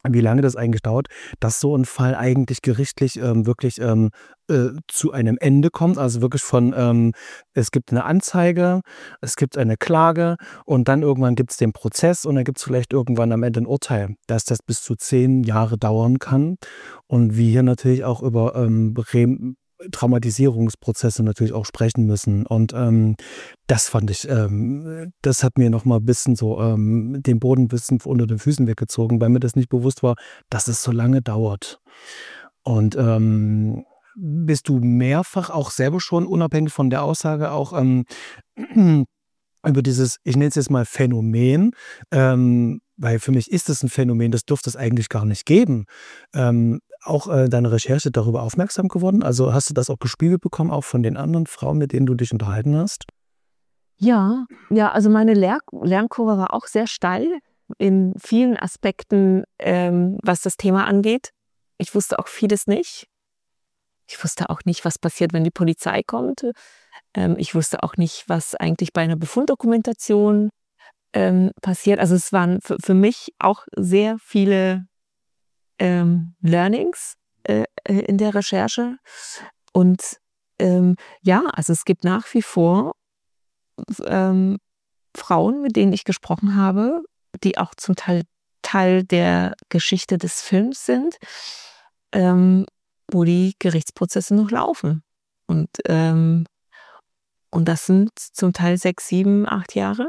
wie lange das eigentlich dauert, dass so ein Fall eigentlich gerichtlich ähm, wirklich ähm, äh, zu einem Ende kommt. Also wirklich von, ähm, es gibt eine Anzeige, es gibt eine Klage und dann irgendwann gibt es den Prozess und dann gibt es vielleicht irgendwann am Ende ein Urteil, dass das bis zu zehn Jahre dauern kann. Und wir hier natürlich auch über ähm, Re Traumatisierungsprozesse natürlich auch sprechen müssen. Und ähm, das fand ich, ähm, das hat mir nochmal ein bisschen so ähm, den Boden ein bisschen unter den Füßen weggezogen, weil mir das nicht bewusst war, dass es so lange dauert. Und ähm, bist du mehrfach auch selber schon, unabhängig von der Aussage, auch ähm, über dieses, ich nenne es jetzt mal Phänomen, ähm, weil für mich ist es ein Phänomen, das dürfte es eigentlich gar nicht geben. Ähm, auch äh, deine Recherche darüber aufmerksam geworden? Also hast du das auch gespiegelt bekommen, auch von den anderen Frauen, mit denen du dich unterhalten hast? Ja, ja, also meine Lehr Lernkurve war auch sehr steil in vielen Aspekten, ähm, was das Thema angeht. Ich wusste auch vieles nicht. Ich wusste auch nicht, was passiert, wenn die Polizei kommt. Ähm, ich wusste auch nicht, was eigentlich bei einer Befunddokumentation ähm, passiert. Also es waren für, für mich auch sehr viele ähm, Learnings äh, in der Recherche. Und ähm, ja, also es gibt nach wie vor ähm, Frauen, mit denen ich gesprochen habe, die auch zum Teil Teil der Geschichte des Films sind, ähm, wo die Gerichtsprozesse noch laufen. Und, ähm, und das sind zum Teil sechs, sieben, acht Jahre.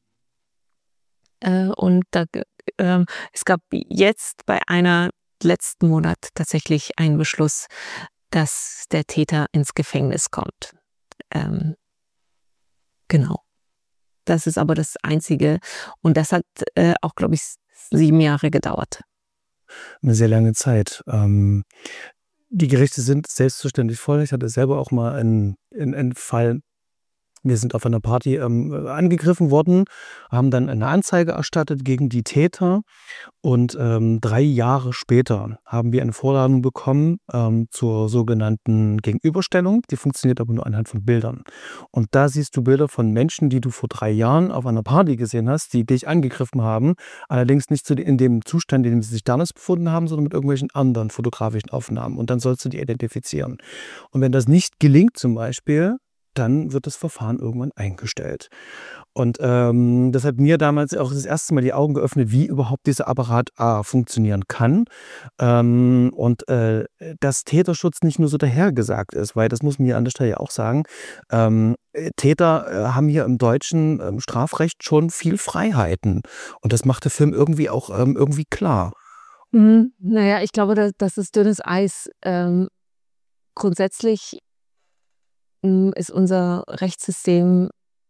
Äh, und da, äh, es gab jetzt bei einer letzten Monat tatsächlich einen Beschluss, dass der Täter ins Gefängnis kommt. Ähm, genau. Das ist aber das Einzige. Und das hat äh, auch, glaube ich, sieben Jahre gedauert. Eine sehr lange Zeit. Ähm, die Gerichte sind selbstverständlich voll. Ich hatte selber auch mal einen, einen, einen Fall. Wir sind auf einer Party ähm, angegriffen worden, haben dann eine Anzeige erstattet gegen die Täter und ähm, drei Jahre später haben wir eine Vorladung bekommen ähm, zur sogenannten Gegenüberstellung. Die funktioniert aber nur anhand von Bildern. Und da siehst du Bilder von Menschen, die du vor drei Jahren auf einer Party gesehen hast, die dich angegriffen haben, allerdings nicht zu, in dem Zustand, in dem sie sich damals befunden haben, sondern mit irgendwelchen anderen fotografischen Aufnahmen. Und dann sollst du die identifizieren. Und wenn das nicht gelingt zum Beispiel, dann wird das Verfahren irgendwann eingestellt. Und ähm, das hat mir damals auch das erste Mal die Augen geöffnet, wie überhaupt dieser Apparat A funktionieren kann. Ähm, und äh, dass Täterschutz nicht nur so dahergesagt ist, weil das muss man hier an der Stelle ja auch sagen, ähm, Täter äh, haben hier im deutschen ähm, Strafrecht schon viel Freiheiten. Und das macht der Film irgendwie auch ähm, irgendwie klar. Mhm. Naja, ich glaube, das, das ist dünnes Eis. Ähm, grundsätzlich ist unser Rechtssystem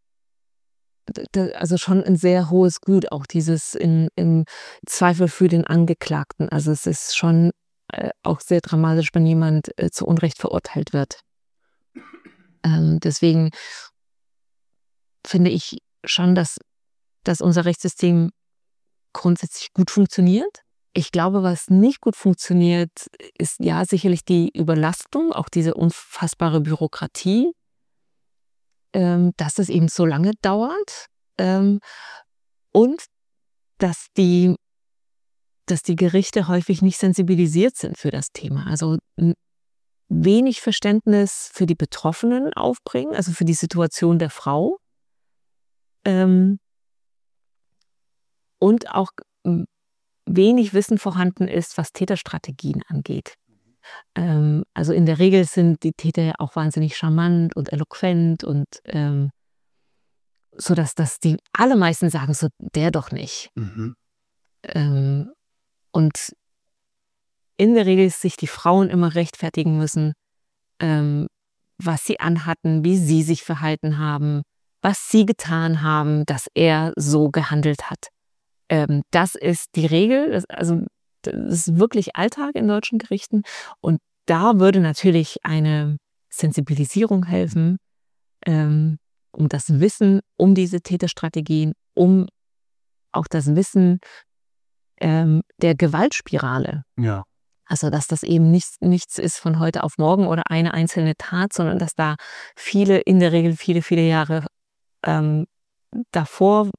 also schon ein sehr hohes Gut, auch dieses in, im Zweifel für den Angeklagten. Also es ist schon äh, auch sehr dramatisch, wenn jemand äh, zu Unrecht verurteilt wird. Ähm, deswegen finde ich schon, dass, dass unser Rechtssystem grundsätzlich gut funktioniert. Ich glaube, was nicht gut funktioniert, ist ja sicherlich die Überlastung, auch diese unfassbare Bürokratie, ähm, dass es eben so lange dauert ähm, und dass die, dass die Gerichte häufig nicht sensibilisiert sind für das Thema. Also wenig Verständnis für die Betroffenen aufbringen, also für die Situation der Frau. Ähm, und auch wenig Wissen vorhanden ist, was Täterstrategien angeht. Ähm, also in der Regel sind die Täter ja auch wahnsinnig charmant und eloquent und ähm, so, dass, dass die allermeisten sagen so, der doch nicht. Mhm. Ähm, und in der Regel sich die Frauen immer rechtfertigen müssen, ähm, was sie anhatten, wie sie sich verhalten haben, was sie getan haben, dass er so gehandelt hat. Ähm, das ist die Regel, das, also das ist wirklich Alltag in deutschen Gerichten und da würde natürlich eine Sensibilisierung helfen, ähm, um das Wissen um diese Täterstrategien, um auch das Wissen ähm, der Gewaltspirale. Ja. Also dass das eben nichts, nichts ist von heute auf morgen oder eine einzelne Tat, sondern dass da viele, in der Regel viele, viele Jahre ähm, davor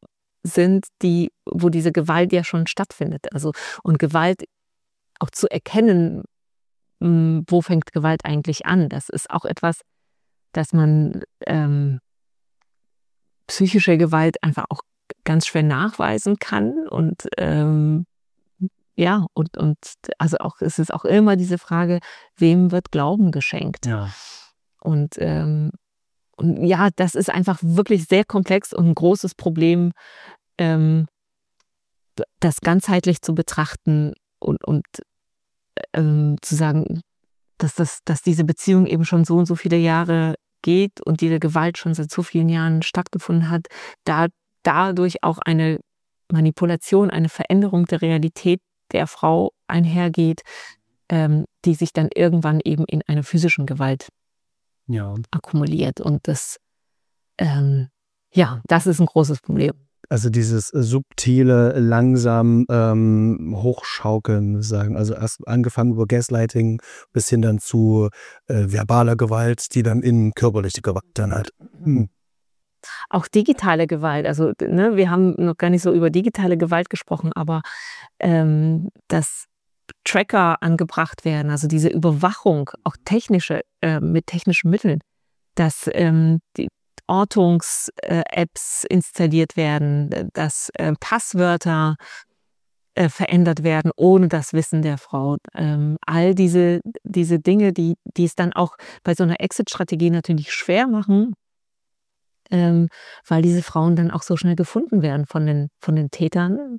sind, die, wo diese Gewalt ja schon stattfindet. Also, und Gewalt auch zu erkennen, mh, wo fängt Gewalt eigentlich an. Das ist auch etwas, dass man ähm, psychische Gewalt einfach auch ganz schwer nachweisen kann. Und ähm, ja, und, und also auch, es ist auch immer diese Frage, wem wird Glauben geschenkt? Ja. Und, ähm, und ja, das ist einfach wirklich sehr komplex und ein großes Problem, ähm, das ganzheitlich zu betrachten und, und ähm, zu sagen, dass, das, dass diese Beziehung eben schon so und so viele Jahre geht und diese Gewalt schon seit so vielen Jahren stattgefunden hat, da dadurch auch eine Manipulation, eine Veränderung der Realität der Frau einhergeht, ähm, die sich dann irgendwann eben in einer physischen Gewalt Ja. akkumuliert. Und das, ähm, ja, das ist ein großes Problem. Also dieses äh, subtile, langsam ähm, Hochschaukeln, sagen. Also erst angefangen über Gaslighting bis hin dann zu äh, verbaler Gewalt, die dann in körperliche Gewalt dann halt. Hm. Auch digitale Gewalt, also ne, wir haben noch gar nicht so über digitale Gewalt gesprochen, aber ähm, dass Tracker angebracht werden, also diese Überwachung, auch technische, äh, mit technischen Mitteln, dass ähm, die Ortungs-Apps äh, installiert werden, dass äh, Passwörter äh, verändert werden, ohne das Wissen der Frau. Ähm, all diese, diese Dinge, die, die es dann auch bei so einer Exit-Strategie natürlich schwer machen, ähm, weil diese Frauen dann auch so schnell gefunden werden von den, von den Tätern,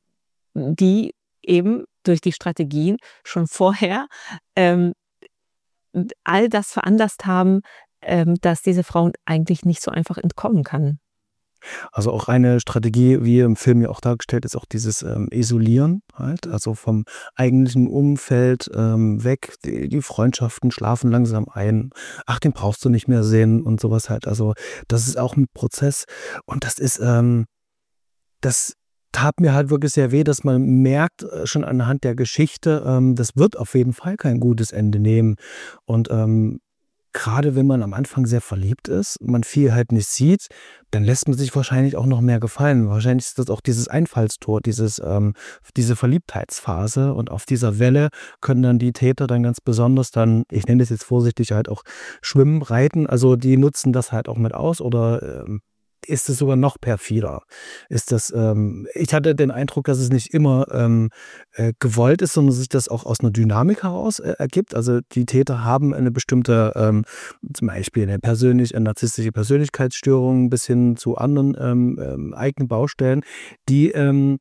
die eben durch die Strategien schon vorher ähm, all das veranlasst haben, ähm, dass diese Frau eigentlich nicht so einfach entkommen kann. Also auch eine Strategie, wie im Film ja auch dargestellt ist, auch dieses ähm, Isolieren halt, also vom eigentlichen Umfeld ähm, weg, die, die Freundschaften schlafen langsam ein, ach, den brauchst du nicht mehr sehen und sowas halt. Also das ist auch ein Prozess und das ist, ähm, das tat mir halt wirklich sehr weh, dass man merkt, äh, schon anhand der Geschichte, ähm, das wird auf jeden Fall kein gutes Ende nehmen. Und ähm, gerade wenn man am Anfang sehr verliebt ist, man viel halt nicht sieht, dann lässt man sich wahrscheinlich auch noch mehr gefallen. Wahrscheinlich ist das auch dieses Einfallstor, dieses, ähm, diese Verliebtheitsphase. Und auf dieser Welle können dann die Täter dann ganz besonders dann, ich nenne das jetzt vorsichtig, halt auch schwimmen, reiten. Also die nutzen das halt auch mit aus oder ähm, ist es sogar noch perfider? Ist das, ähm, ich hatte den Eindruck, dass es nicht immer ähm, äh, gewollt ist, sondern sich das auch aus einer Dynamik heraus äh, ergibt. Also die Täter haben eine bestimmte, ähm, zum Beispiel eine, persönlich, eine narzisstische Persönlichkeitsstörung bis hin zu anderen ähm, ähm, eigenen Baustellen, die ähm,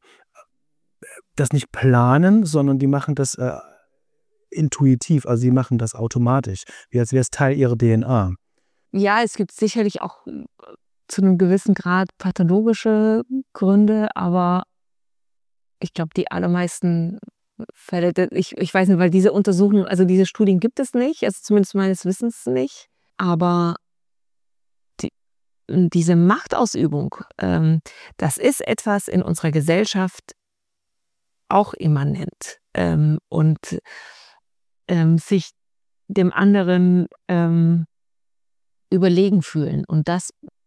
das nicht planen, sondern die machen das äh, intuitiv, also sie machen das automatisch, wie als wäre es Teil ihrer D N A. Ja, es gibt sicherlich auch zu einem gewissen Grad pathologische Gründe, aber ich glaube, die allermeisten Fälle, ich, ich weiß nicht, weil diese Untersuchungen, also diese Studien gibt es nicht, also zumindest meines Wissens nicht, aber die, diese Machtausübung, ähm, das ist etwas in unserer Gesellschaft auch immanent ähm, und ähm, sich dem anderen ähm, überlegen fühlen und das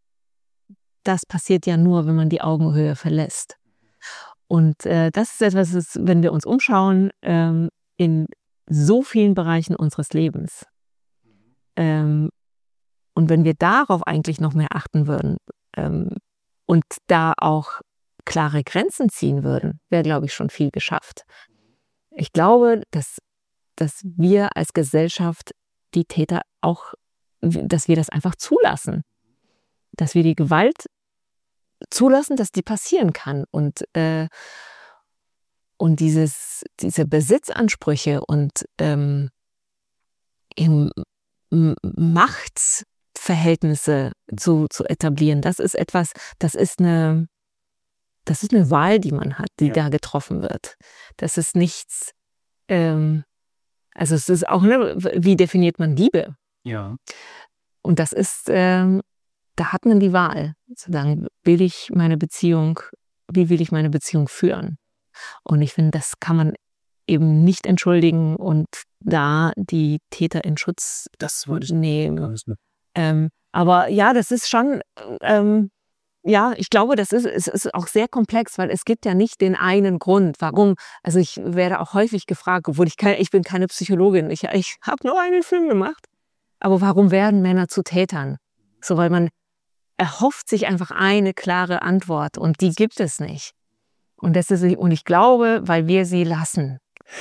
Das passiert ja nur, wenn man die Augenhöhe verlässt. Und äh, das ist etwas, das, wenn wir uns umschauen, ähm, in so vielen Bereichen unseres Lebens. Ähm, und wenn wir darauf eigentlich noch mehr achten würden ähm, und da auch klare Grenzen ziehen würden, wäre, glaube ich, schon viel geschafft. Ich glaube, dass, dass wir als Gesellschaft die Täter auch, dass wir das einfach zulassen. Dass wir die Gewalt zulassen, dass die passieren kann. Und, äh, und dieses, diese Besitzansprüche und ähm, Machtverhältnisse zu, zu etablieren, das ist etwas, das ist eine, das ist eine Wahl, die man hat, die ja. da getroffen wird. Das ist nichts, ähm, also es ist auch, ne, wie definiert man Liebe? Ja. Und das ist, ähm, da hat man die Wahl, zu sagen, will ich meine Beziehung, wie will ich meine Beziehung führen? Und ich finde, das kann man eben nicht entschuldigen und da die Täter in Schutz das wollte ich nehmen. Ähm, aber ja, das ist schon, ähm, Ja, ich glaube, das ist, es ist auch sehr komplex, weil es gibt ja nicht den einen Grund, warum. Also ich werde auch häufig gefragt, obwohl ich keine, ich bin keine Psychologin, ich, ich habe nur einen Film gemacht. Aber warum werden Männer zu Tätern? So, weil man erhofft sich einfach eine klare Antwort und die gibt es nicht. Und das ist, und ich glaube, weil wir sie lassen.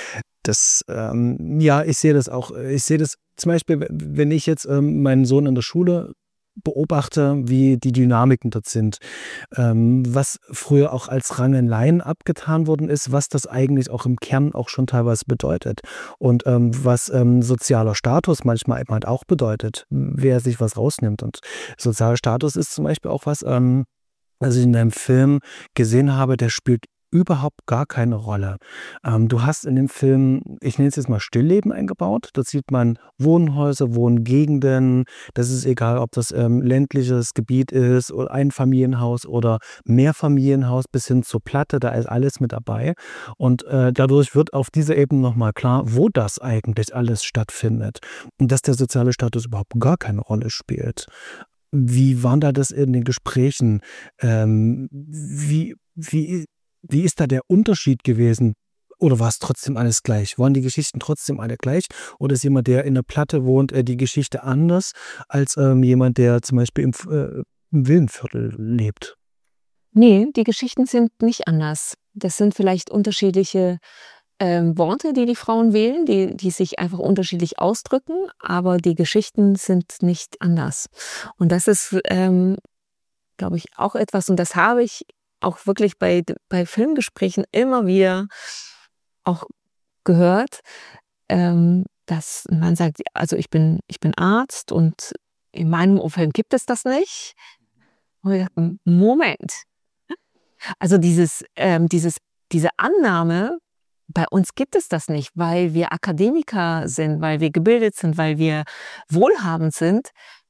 Das, ähm, ja, ich sehe das auch. Ich sehe das zum Beispiel, wenn ich jetzt ähm, meinen Sohn in der Schule beobachte, wie die Dynamiken dort sind, ähm, was früher auch als Rangeleien abgetan worden ist, was das eigentlich auch im Kern auch schon teilweise bedeutet und ähm, was ähm, sozialer Status manchmal eben halt auch bedeutet, wer sich was rausnimmt. Und sozialer Status ist zum Beispiel auch was, ähm, was ich in einem Film gesehen habe, der spielt überhaupt gar keine Rolle. Ähm, du hast in dem Film, ich nenne es jetzt mal Stillleben eingebaut. Da sieht man Wohnhäuser, Wohngegenden. Das ist egal, ob das ähm, ländliches Gebiet ist oder Einfamilienhaus oder Mehrfamilienhaus bis hin zur Platte. Da ist alles mit dabei. Und äh, dadurch wird auf dieser Ebene nochmal klar, wo das eigentlich alles stattfindet. Und dass der soziale Status überhaupt gar keine Rolle spielt. Wie waren da das in den Gesprächen? Ähm, wie, wie Wie ist da der Unterschied gewesen? Oder war es trotzdem alles gleich? Waren die Geschichten trotzdem alle gleich? Oder ist jemand, der in der Platte wohnt, äh, die Geschichte anders als ähm, jemand, der zum Beispiel im, äh, im Villenviertel lebt? Nee, die Geschichten sind nicht anders. Das sind vielleicht unterschiedliche ähm, Worte, die die Frauen wählen, die, die sich einfach unterschiedlich ausdrücken, aber die Geschichten sind nicht anders. Und das ist, ähm, glaube ich, auch etwas, und das habe ich auch wirklich bei, bei Filmgesprächen immer wieder auch gehört, ähm, dass man sagt, also ich bin, ich bin Arzt und in meinem Umfeld gibt es das nicht. Und ich dachte, Moment. Also dieses, ähm, dieses, diese Annahme, bei uns gibt es das nicht, weil wir Akademiker sind, weil wir gebildet sind, weil wir wohlhabend sind,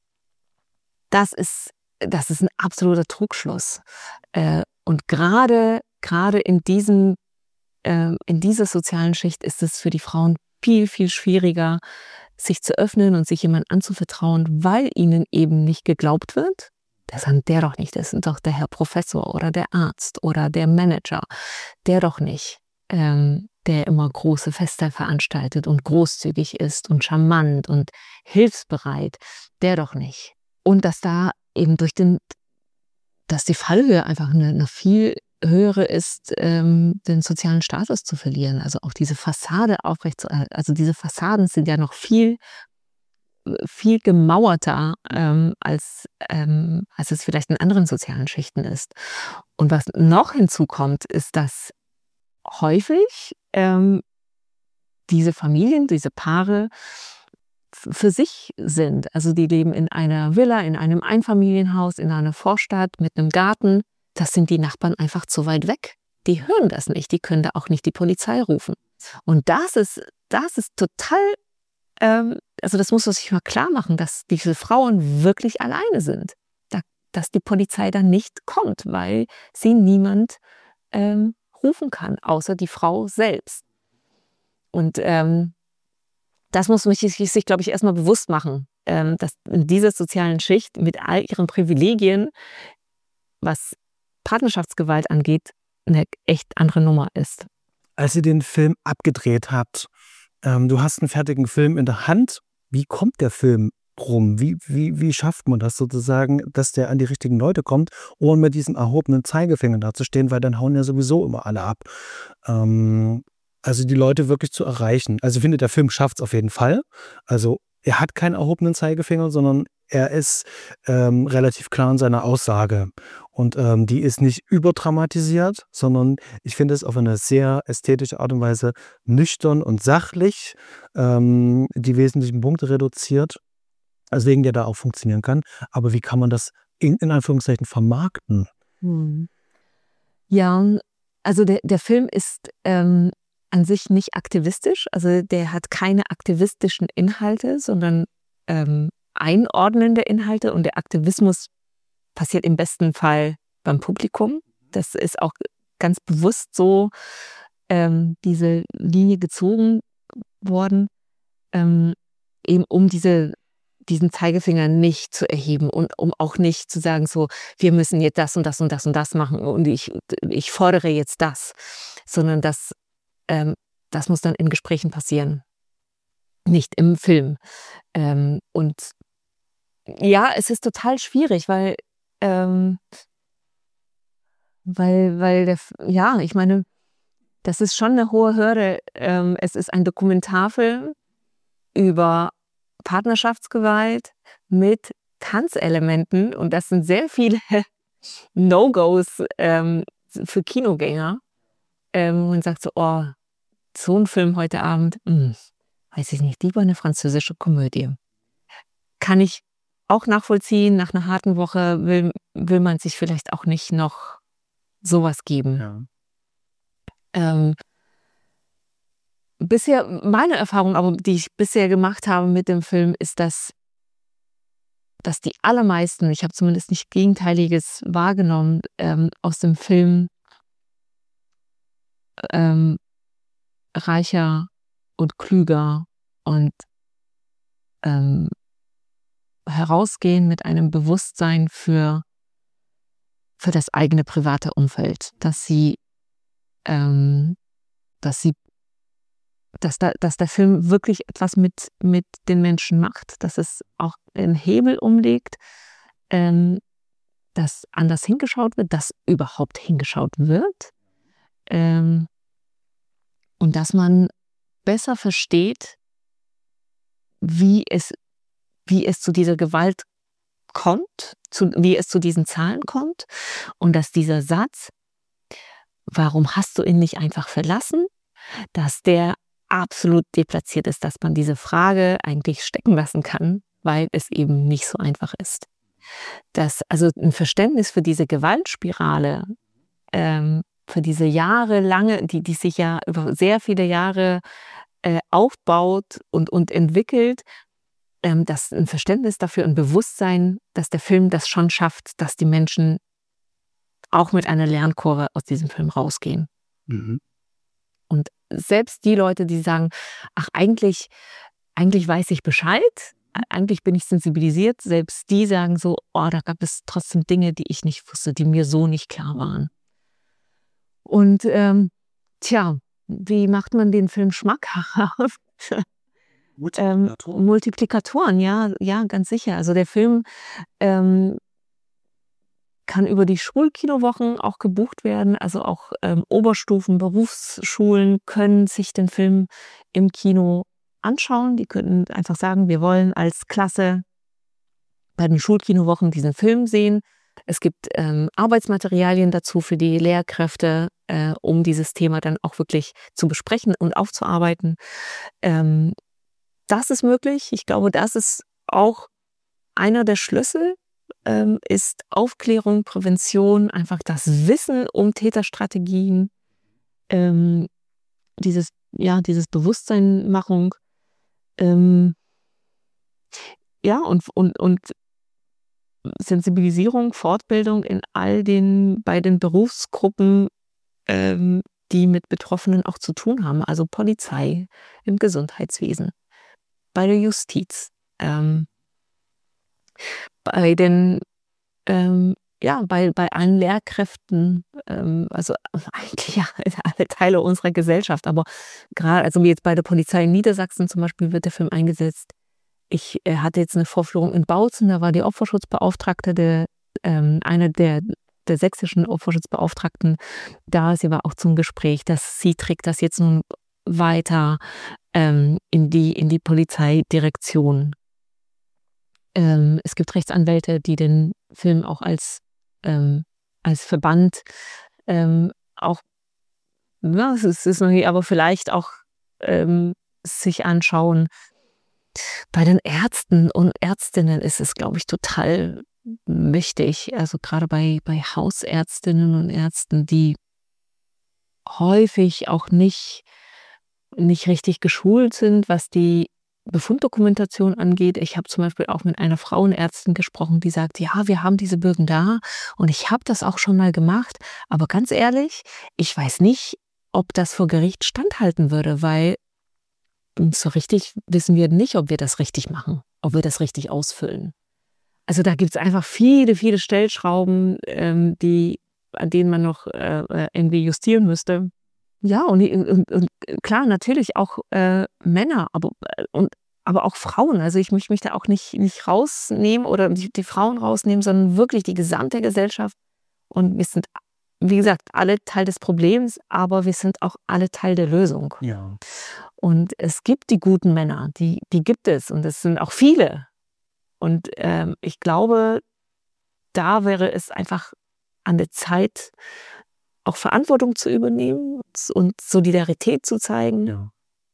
das ist, das ist ein absoluter Trugschluss. Äh, Und gerade gerade in diesem äh, in dieser sozialen Schicht ist es für die Frauen viel, viel schwieriger, sich zu öffnen und sich jemandem anzuvertrauen, weil ihnen eben nicht geglaubt wird. Das ist der doch nicht, das ist doch der Herr Professor oder der Arzt oder der Manager. Der doch nicht, ähm, der immer große Feste veranstaltet und großzügig ist und charmant und hilfsbereit. Der doch nicht. Und dass da eben durch den dass die Fallhöhe einfach eine, eine viel höhere ist, ähm, den sozialen Status zu verlieren. Also auch diese Fassade aufrechtzuerhalten. Also diese Fassaden sind ja noch viel, viel gemauerter, ähm, als, ähm, als es vielleicht in anderen sozialen Schichten ist. Und was noch hinzukommt, ist, dass häufig ähm, diese Familien, diese Paare für sich sind. Also die leben in einer Villa, in einem Einfamilienhaus, in einer Vorstadt mit einem Garten. Das sind die Nachbarn einfach zu weit weg. Die hören das nicht, die können da auch nicht die Polizei rufen. Und das ist, das ist total, ähm, also das muss man sich mal klar machen, dass diese Frauen wirklich alleine sind. Da, dass die Polizei dann nicht kommt, weil sie niemand ähm, rufen kann, außer die Frau selbst. Und ähm, das muss man sich, sich glaube ich, erstmal bewusst machen, ähm, dass in dieser sozialen Schicht mit all ihren Privilegien, was Partnerschaftsgewalt angeht, eine echt andere Nummer ist. Als ihr den Film abgedreht habt, ähm, du hast einen fertigen Film in der Hand. Wie kommt der Film rum? Wie, wie, wie schafft man das sozusagen, dass der an die richtigen Leute kommt, ohne mit diesem erhobenen Zeigefinger dazustehen, weil dann hauen ja sowieso immer alle ab. Ähm, Also die Leute wirklich zu erreichen. Also ich finde, der Film schafft es auf jeden Fall. Also er hat keinen erhobenen Zeigefinger, sondern er ist ähm, relativ klar in seiner Aussage. Und ähm, die ist nicht überdramatisiert, sondern ich finde es auf eine sehr ästhetische Art und Weise nüchtern und sachlich ähm, die wesentlichen Punkte reduziert. Also wegen der da auch funktionieren kann. Aber wie kann man das in, in Anführungszeichen vermarkten? Hm. Ja, also der, der Film ist ähm, an sich nicht aktivistisch, also der hat keine aktivistischen Inhalte, sondern ähm, einordnende Inhalte, und der Aktivismus passiert im besten Fall beim Publikum. Das ist auch ganz bewusst so ähm, diese Linie gezogen worden, ähm, eben um diese diesen Zeigefinger nicht zu erheben und um auch nicht zu sagen, so, wir müssen jetzt das und das und das und das machen und ich, ich fordere jetzt das, sondern das, ähm, das muss dann in Gesprächen passieren, nicht im Film. Ähm, und ja, es ist total schwierig, weil, ähm, weil, weil der, ja, ich meine, das ist schon eine hohe Hürde. Ähm, es ist ein Dokumentarfilm über Partnerschaftsgewalt mit Tanzelementen und das sind sehr viele No-Gos ähm, für Kinogänger. Ähm, man sagt so, oh, so ein Film heute Abend, mh, weiß ich nicht, lieber eine französische Komödie. Kann ich auch nachvollziehen, nach einer harten Woche will, will man sich vielleicht auch nicht noch sowas geben. Ja. Ähm, bisher, meine Erfahrung, aber die ich bisher gemacht habe mit dem Film, ist, dass, dass die allermeisten, ich habe zumindest nicht Gegenteiliges wahrgenommen, ähm, aus dem Film ähm, reicher und klüger und ähm, herausgehen mit einem Bewusstsein für, für das eigene private Umfeld, dass sie, ähm, dass sie, dass, da, dass der Film wirklich etwas mit, mit den Menschen macht, dass es auch einen Hebel umlegt, ähm, dass anders hingeschaut wird, dass überhaupt hingeschaut wird, ähm, und dass man besser versteht, wie es, wie es zu dieser Gewalt kommt, zu, wie es zu diesen Zahlen kommt und dass dieser Satz, warum hast du ihn nicht einfach verlassen, dass der absolut deplatziert ist, dass man diese Frage eigentlich stecken lassen kann, weil es eben nicht so einfach ist. Dass also ein Verständnis für diese Gewaltspirale, ähm, für diese jahrelange, die, die sich ja über sehr viele Jahre äh, aufbaut und, und entwickelt, ähm, dass ein Verständnis dafür, ein Bewusstsein, dass der Film das schon schafft, dass die Menschen auch mit einer Lernkurve aus diesem Film rausgehen. Mhm. Und selbst die Leute, die sagen, ach, eigentlich, eigentlich weiß ich Bescheid, eigentlich bin ich sensibilisiert, selbst die sagen so, oh, da gab es trotzdem Dinge, die ich nicht wusste, die mir so nicht klar waren. Und ähm, tja, wie macht man den Film schmackhaft? Multiplikatoren. Ähm, Multiplikatoren, ja, ja, ganz sicher. Also der Film ähm, kann über die Schulkinowochen auch gebucht werden. Also auch ähm, Oberstufen, Berufsschulen können sich den Film im Kino anschauen. Die können einfach sagen, wir wollen als Klasse bei den Schulkinowochen diesen Film sehen. Es gibt ähm, Arbeitsmaterialien dazu für die Lehrkräfte, äh, um dieses Thema dann auch wirklich zu besprechen und aufzuarbeiten. Ähm, das ist möglich. Ich glaube, das ist auch einer der Schlüssel, ähm, ist Aufklärung, Prävention, einfach das Wissen um Täterstrategien, ähm, dieses, ja, dieses Bewusstseinmachung. Ähm, ja, und, und, und Sensibilisierung, Fortbildung in all den, bei den Berufsgruppen, ähm, die mit Betroffenen auch zu tun haben, also Polizei, im Gesundheitswesen, bei der Justiz, ähm, bei den, ähm, ja, bei, bei allen Lehrkräften, ähm, also eigentlich ja alle Teile unserer Gesellschaft, aber gerade, also wie jetzt bei der Polizei in Niedersachsen zum Beispiel wird der Film eingesetzt. Ich äh, hatte jetzt eine Vorführung in Bautzen, da war die Opferschutzbeauftragte, der, ähm, eine der, der sächsischen Opferschutzbeauftragten da. Sie war auch zum Gespräch, dass sie trägt das jetzt nun weiter ähm, in die, in die Polizeidirektion. Ähm, es gibt Rechtsanwälte, die den Film auch als, ähm, als Verband ähm, auch, ja, es ist, es ist noch nie, aber vielleicht auch ähm, sich anschauen. Bei den Ärzten und Ärztinnen ist es, glaube ich, total wichtig, also gerade bei, bei Hausärztinnen und Ärzten, die häufig auch nicht, nicht richtig geschult sind, was die Befunddokumentation angeht. Ich habe zum Beispiel auch mit einer Frauenärztin gesprochen, die sagt, ja, wir haben diese Bögen da und ich habe das auch schon mal gemacht, aber ganz ehrlich, ich weiß nicht, ob das vor Gericht standhalten würde, weil Und so richtig wissen wir nicht, ob wir das richtig machen, ob wir das richtig ausfüllen. Also da gibt es einfach viele, viele Stellschrauben, ähm, die, an denen man noch äh, irgendwie justieren müsste. Ja, und, und, und klar, natürlich auch äh, Männer, aber, und, aber auch Frauen. Also ich möchte mich da auch nicht, nicht rausnehmen oder die, die Frauen rausnehmen, sondern wirklich die gesamte Gesellschaft. Und wir sind, wie gesagt, alle Teil des Problems, aber wir sind auch alle Teil der Lösung. Ja. Und es gibt die guten Männer, die, die gibt es. Und es sind auch viele. Und ähm, ich glaube, da wäre es einfach an der Zeit, auch Verantwortung zu übernehmen und Solidarität zu zeigen. Ja.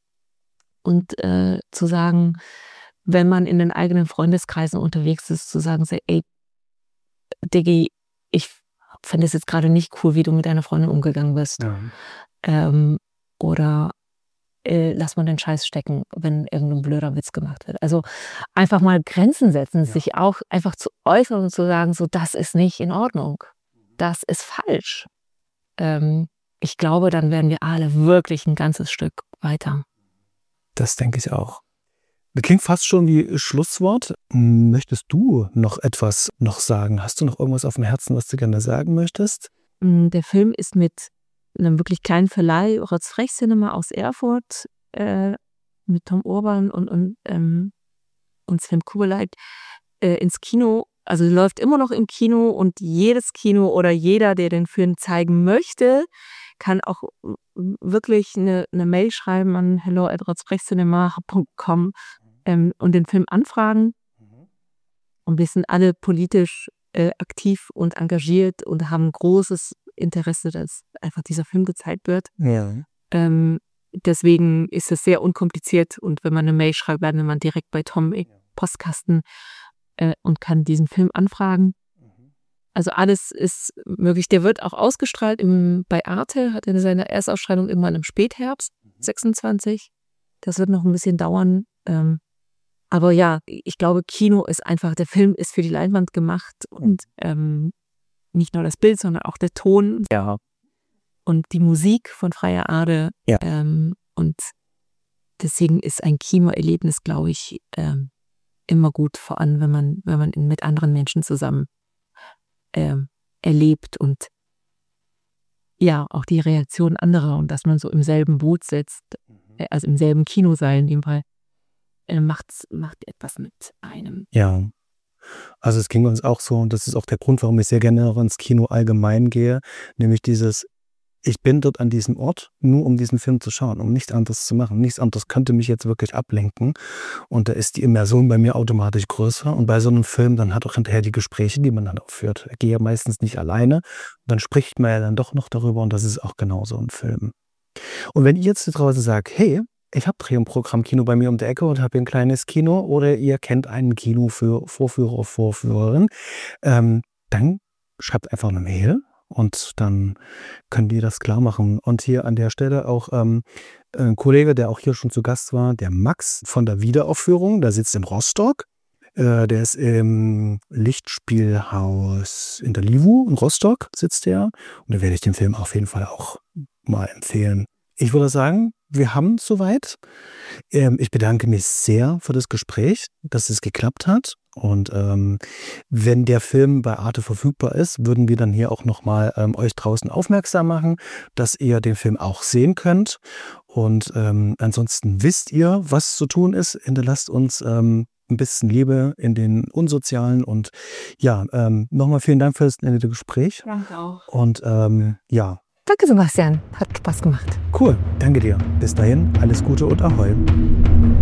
Und äh, zu sagen, wenn man in den eigenen Freundeskreisen unterwegs ist, zu sagen, so, ey, Diggi, ich finde es jetzt gerade nicht cool, wie du mit deiner Freundin umgegangen bist. Ja. Ähm, oder äh, lass mal den Scheiß stecken, wenn irgendein blöder Witz gemacht wird. Also einfach mal Grenzen setzen, ja. sich auch einfach zu äußern und zu sagen, so, das ist nicht in Ordnung. Das ist falsch. Ähm, ich glaube, dann werden wir alle wirklich ein ganzes Stück weiter. Das denke ich auch. Das klingt fast schon wie Schlusswort. Möchtest du noch etwas noch sagen? Hast du noch irgendwas auf dem Herzen, was du gerne sagen möchtest? Der Film ist mit einem wirklich kleinen Verleih, Rotz-Frech Cinema aus Erfurt, äh, mit Tom Urban und, und, ähm, und Sven Kurbeleit äh, ins Kino. Also läuft immer noch im Kino und jedes Kino oder jeder, der den Film zeigen möchte, kann auch wirklich eine, eine Mail schreiben an hello at rotzfrechcinema punkt com ähm, und den Film anfragen. Und wir sind alle politisch äh, aktiv und engagiert und haben großes Interesse, dass einfach dieser Film gezeigt wird. Ja. Ähm, deswegen ist es sehr unkompliziert und wenn man eine Mail schreibt, landet man direkt bei Tom im Postkasten äh, und kann diesen Film anfragen. Also alles ist möglich. Der wird auch ausgestrahlt im, bei Arte, hat er seine Erstausstrahlung immer im Spätherbst, sechsundzwanzig. Das wird noch ein bisschen dauern. Ähm, aber ja, ich glaube, Kino ist einfach, der Film ist für die Leinwand gemacht und ähm, nicht nur das Bild, sondern auch der Ton. Ja. Und die Musik von Freya Ade. Ja. Ähm, und deswegen ist ein Kinoerlebnis, glaube ich, ähm, immer gut, vor allem wenn man, wenn man mit anderen Menschen zusammen ähm, erlebt und ja, auch die Reaktion anderer und dass man so im selben Boot sitzt, äh, also im selben Kinosaal in dem Fall, äh, macht, macht etwas mit einem. Ja. Also es ging uns auch so, und das ist auch der Grund, warum ich sehr gerne auch ins Kino allgemein gehe, nämlich dieses, ich bin dort an diesem Ort, nur um diesen Film zu schauen, um nichts anderes zu machen. Nichts anderes könnte mich jetzt wirklich ablenken. Und da ist die Immersion bei mir automatisch größer. Und bei so einem Film, dann hat auch hinterher die Gespräche, die man dann auch führt. Ich gehe ja meistens nicht alleine. Dann spricht man ja dann doch noch darüber und das ist auch genau so ein Film. Und wenn ihr jetzt da draußen sagt, hey, ich habe Dreh- und Programmkino bei mir um die Ecke und habe hier ein kleines Kino oder ihr kennt ein Kino für Vorführer, Vorführerin, ähm, dann schreibt einfach eine Mail. Und dann können wir das klar machen. Und hier an der Stelle auch ähm, ein Kollege, der auch hier schon zu Gast war, der Max von der Wiederaufführung, der sitzt in Rostock. Äh, der ist im Lichtspielhaus in der Livu in Rostock sitzt der. Und da werde ich den Film auf jeden Fall auch mal empfehlen. Ich würde sagen, wir haben es soweit. Ähm, ich bedanke mich sehr für das Gespräch, dass es geklappt hat. Und ähm, wenn der Film bei Arte verfügbar ist, würden wir dann hier auch nochmal ähm, euch draußen aufmerksam machen, dass ihr den Film auch sehen könnt. Und ähm, ansonsten wisst ihr, was zu tun ist. Hinterlasst uns ähm, ein bisschen Liebe in den Unsozialen. Und ja, ähm, nochmal vielen Dank für das nette Gespräch. Danke auch. Und ähm, ja. Danke, Sebastian. Hat Spaß gemacht. Cool. Danke dir. Bis dahin, alles Gute und Ahoi.